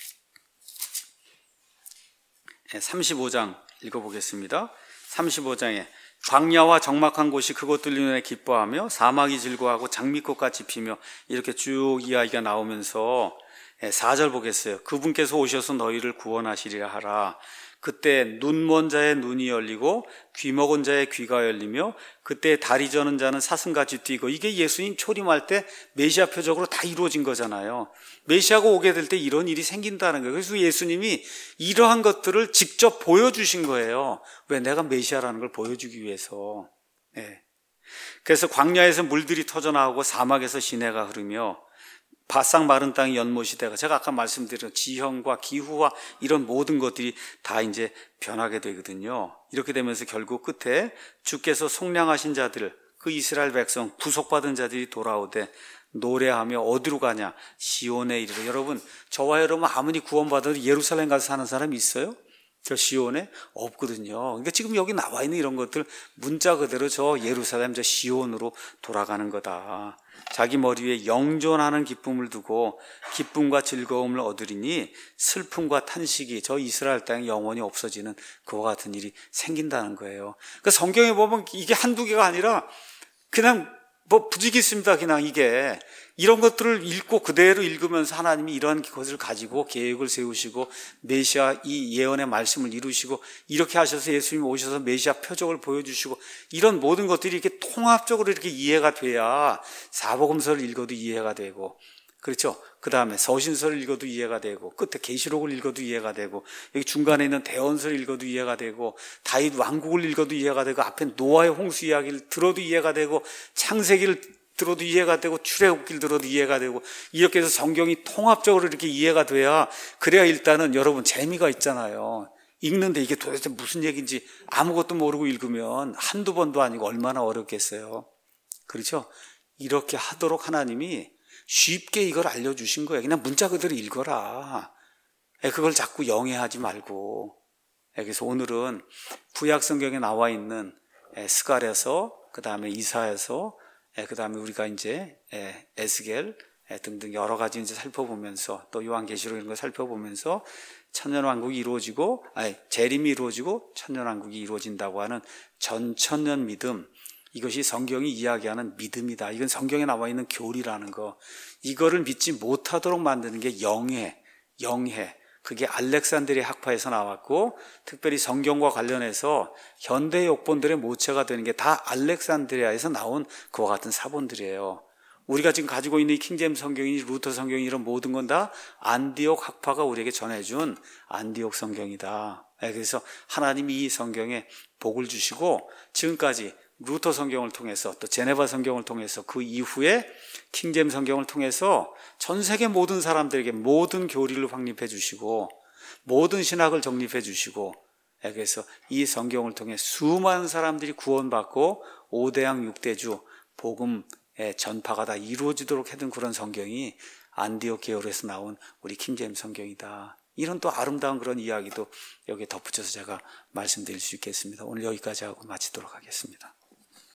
35장 읽어보겠습니다. 35장에 광야와 적막한 곳이 그곳들 눈에 기뻐하며 사막이 즐거워하고 장미꽃같이 피며, 이렇게 쭉 이야기가 나오면서 4절 보겠어요. 그분께서 오셔서 너희를 구원하시리라 하라. 그때 눈 먼 자의 눈이 열리고 귀 먹은 자의 귀가 열리며 그때 다리 저는 자는 사슴같이 뛰고. 이게 예수님 초림할 때 메시아 표적으로 다 이루어진 거잖아요. 메시아가 오게 될 때 이런 일이 생긴다는 거예요. 그래서 예수님이 이러한 것들을 직접 보여주신 거예요. 왜? 내가 메시아라는 걸 보여주기 위해서. 그래서 광야에서 물들이 터져나오고 사막에서 시내가 흐르며 바싹 마른 땅이 연못이 되고, 제가 아까 말씀드린 지형과 기후와 이런 모든 것들이 다 이제 변하게 되거든요. 이렇게 되면서 결국 끝에 주께서 속량하신 자들, 그 이스라엘 백성 구속받은 자들이 돌아오되 노래하며 어디로 가냐? 시온에 이르러. 여러분, 저와 여러분 아무리 구원받아도 예루살렘 가서 사는 사람이 있어요? 저 시온에? 없거든요. 그러니까 지금 여기 나와 있는 이런 것들 문자 그대로 저 예루살렘, 저 시온으로 돌아가는 거다. 자기 머리 위에 영존하는 기쁨을 두고 기쁨과 즐거움을 얻으리니 슬픔과 탄식이 저 이스라엘 땅에 영원히 없어지는 그와 같은 일이 생긴다는 거예요. 그러니까 성경에 보면 이게 한두 개가 아니라 그냥 부지기수입니다. 그냥 이게 이런 것들을 읽고 그대로 읽으면서 하나님이 이런 것을 가지고 계획을 세우시고 메시아 이 예언의 말씀을 이루시고, 이렇게 하셔서 예수님이 오셔서 메시아 표적을 보여주시고, 이런 모든 것들이 이렇게 통합적으로 이렇게 이해가 돼야 사복음서를 읽어도 이해가 되고, 그렇죠? 그 다음에 서신서를 읽어도 이해가 되고, 끝에 계시록을 읽어도 이해가 되고, 여기 중간에 있는 대언서를 읽어도 이해가 되고, 다윗 왕국을 읽어도 이해가 되고, 앞에 노아의 홍수 이야기를 들어도 이해가 되고, 창세기를 들어도 이해가 되고, 출애굽기를 들어도 이해가 되고, 이렇게 해서 성경이 통합적으로 이렇게 이해가 돼야, 그래야 일단은 여러분 재미가 있잖아요. 읽는데 이게 도대체 무슨 얘기인지 아무것도 모르고 읽으면 한두 번도 아니고 얼마나 어렵겠어요. 그렇죠? 이렇게 하도록 하나님이 쉽게 이걸 알려주신 거예요. 그냥 문자 그대로 읽어라. 그걸 자꾸 영해하지 말고. 그래서 오늘은 구약 성경에 나와 있는 스가랴서, 그 다음에 이사야서, 그 다음에 우리가 이제 에스겔 등등 여러 가지 이제 살펴보면서, 또 요한계시록 이런 거 살펴보면서 천년왕국이 이루어지고, 재림이 이루어지고 천년왕국이 이루어진다고 하는 전천년 믿음, 이것이 성경이 이야기하는 믿음이다. 이건 성경에 나와 있는 교리라는 거. 이거를 믿지 못하도록 만드는 게 영해. 그게 알렉산드리아 학파에서 나왔고, 특별히 성경과 관련해서 현대 역본들의 모체가 되는 게 다 알렉산드리아에서 나온 그와 같은 사본들이에요. 우리가 지금 가지고 있는 이 킹제임스 성경이, 루터 성경이, 이런 모든 건 다 안디옥 학파가 우리에게 전해준 안디옥 성경이다. 그래서 하나님이 이 성경에 복을 주시고, 지금까지 루터 성경을 통해서, 또 제네바 성경을 통해서, 그 이후에 킹제임스 성경을 통해서 전 세계 모든 사람들에게 모든 교리를 확립해 주시고, 모든 신학을 정립해 주시고, 그래서 이 성경을 통해 수많은 사람들이 구원받고 5대양 6대주 복음의 전파가 다 이루어지도록 해둔 그런 성경이 안디옥 계열에서 나온 우리 킹제임스 성경이다. 이런 또 아름다운 그런 이야기도 여기에 덧붙여서 제가 말씀드릴 수 있겠습니다. 오늘 여기까지 하고 마치도록 하겠습니다.